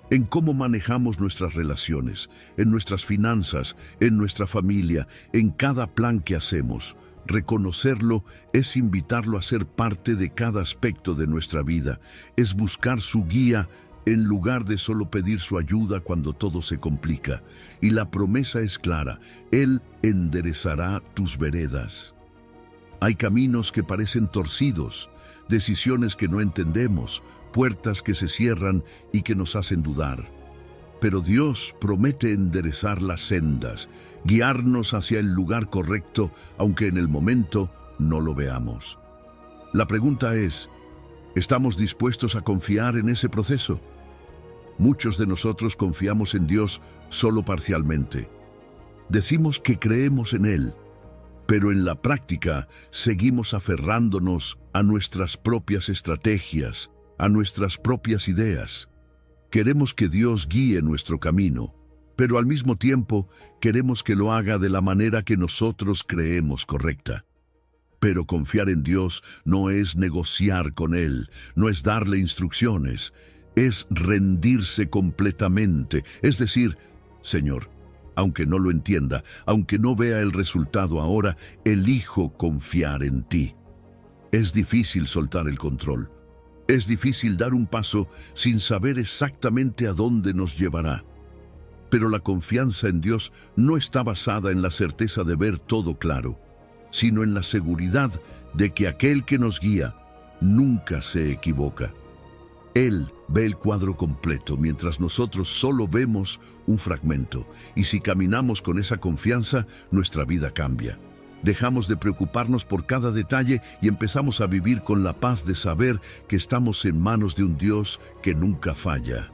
A: en cómo manejamos nuestras relaciones, en nuestras finanzas, en nuestra familia, en cada plan que hacemos. Reconocerlo es invitarlo a ser parte de cada aspecto de nuestra vida, es buscar su guía en lugar de solo pedir su ayuda cuando todo se complica. Y la promesa es clara: Él enderezará tus veredas. Hay caminos que parecen torcidos, decisiones que no entendemos, puertas que se cierran y que nos hacen dudar. Pero Dios promete enderezar las sendas, guiarnos hacia el lugar correcto, aunque en el momento no lo veamos. La pregunta es, ¿estamos dispuestos a confiar en ese proceso? Muchos de nosotros confiamos en Dios solo parcialmente. Decimos que creemos en Él, pero en la práctica seguimos aferrándonos a nuestras propias estrategias, a nuestras propias ideas. Queremos que Dios guíe nuestro camino, pero al mismo tiempo queremos que lo haga de la manera que nosotros creemos correcta. Pero confiar en Dios no es negociar con Él, no es darle instrucciones, es rendirse completamente, es decir, Señor, aunque no lo entienda, aunque no vea el resultado ahora, elijo confiar en ti. Es difícil soltar el control. Es difícil dar un paso sin saber exactamente a dónde nos llevará. Pero la confianza en Dios no está basada en la certeza de ver todo claro, sino en la seguridad de que aquel que nos guía nunca se equivoca. Él ve el cuadro completo, mientras nosotros solo vemos un fragmento, y si caminamos con esa confianza, nuestra vida cambia. Dejamos de preocuparnos por cada detalle y empezamos a vivir con la paz de saber que estamos en manos de un Dios que nunca falla.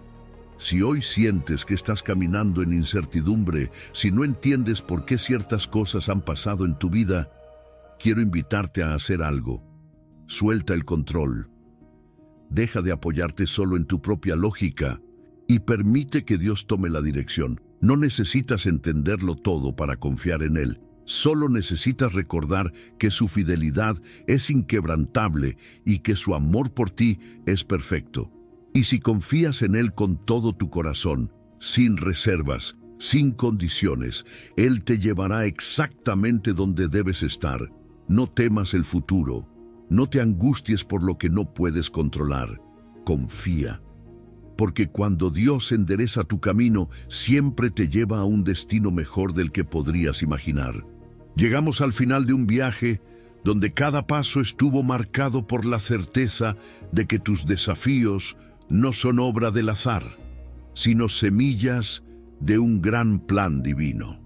A: Si hoy sientes que estás caminando en incertidumbre, si no entiendes por qué ciertas cosas han pasado en tu vida, quiero invitarte a hacer algo. Suelta el control. Deja de apoyarte solo en tu propia lógica y permite que Dios tome la dirección. No necesitas entenderlo todo para confiar en Él. Solo necesitas recordar que su fidelidad es inquebrantable y que su amor por ti es perfecto. Y si confías en Él con todo tu corazón, sin reservas, sin condiciones, Él te llevará exactamente donde debes estar. No temas el futuro. No te angusties por lo que no puedes controlar. Confía. Porque cuando Dios endereza tu camino, siempre te lleva a un destino mejor del que podrías imaginar. Llegamos al final de un viaje donde cada paso estuvo marcado por la certeza de que tus desafíos no son obra del azar, sino semillas de un gran plan divino.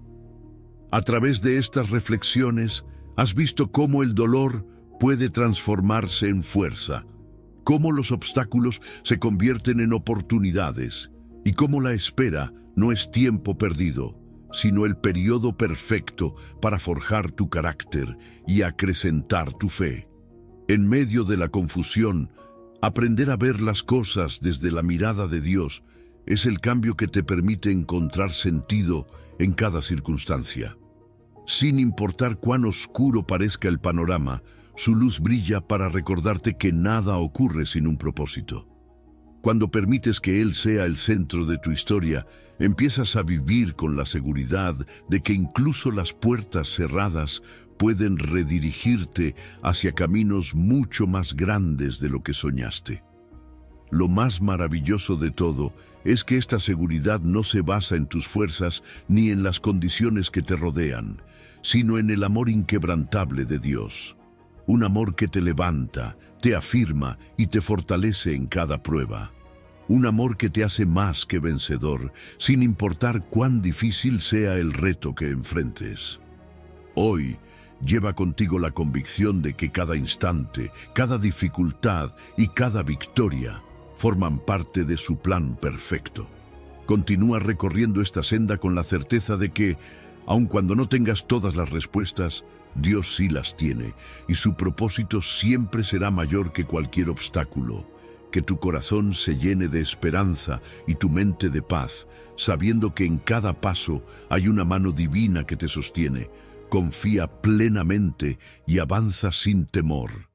A: A través de estas reflexiones, has visto cómo el dolor puede transformarse en fuerza, cómo los obstáculos se convierten en oportunidades y cómo la espera no es tiempo perdido, sino el periodo perfecto para forjar tu carácter y acrecentar tu fe. En medio de la confusión, aprender a ver las cosas desde la mirada de Dios es el cambio que te permite encontrar sentido en cada circunstancia. Sin importar cuán oscuro parezca el panorama, su luz brilla para recordarte que nada ocurre sin un propósito. Cuando permites que Él sea el centro de tu historia, empiezas a vivir con la seguridad de que incluso las puertas cerradas pueden redirigirte hacia caminos mucho más grandes de lo que soñaste. Lo más maravilloso de todo es que esta seguridad no se basa en tus fuerzas ni en las condiciones que te rodean, sino en el amor inquebrantable de Dios. Un amor que te levanta, te afirma y te fortalece en cada prueba. Un amor que te hace más que vencedor, sin importar cuán difícil sea el reto que enfrentes. Hoy, lleva contigo la convicción de que cada instante, cada dificultad y cada victoria forman parte de su plan perfecto. Continúa recorriendo esta senda con la certeza de que, aun cuando no tengas todas las respuestas, Dios sí las tiene, y su propósito siempre será mayor que cualquier obstáculo. Que tu corazón se llene de esperanza y tu mente de paz, sabiendo que en cada paso hay una mano divina que te sostiene. Confía plenamente y avanza sin temor.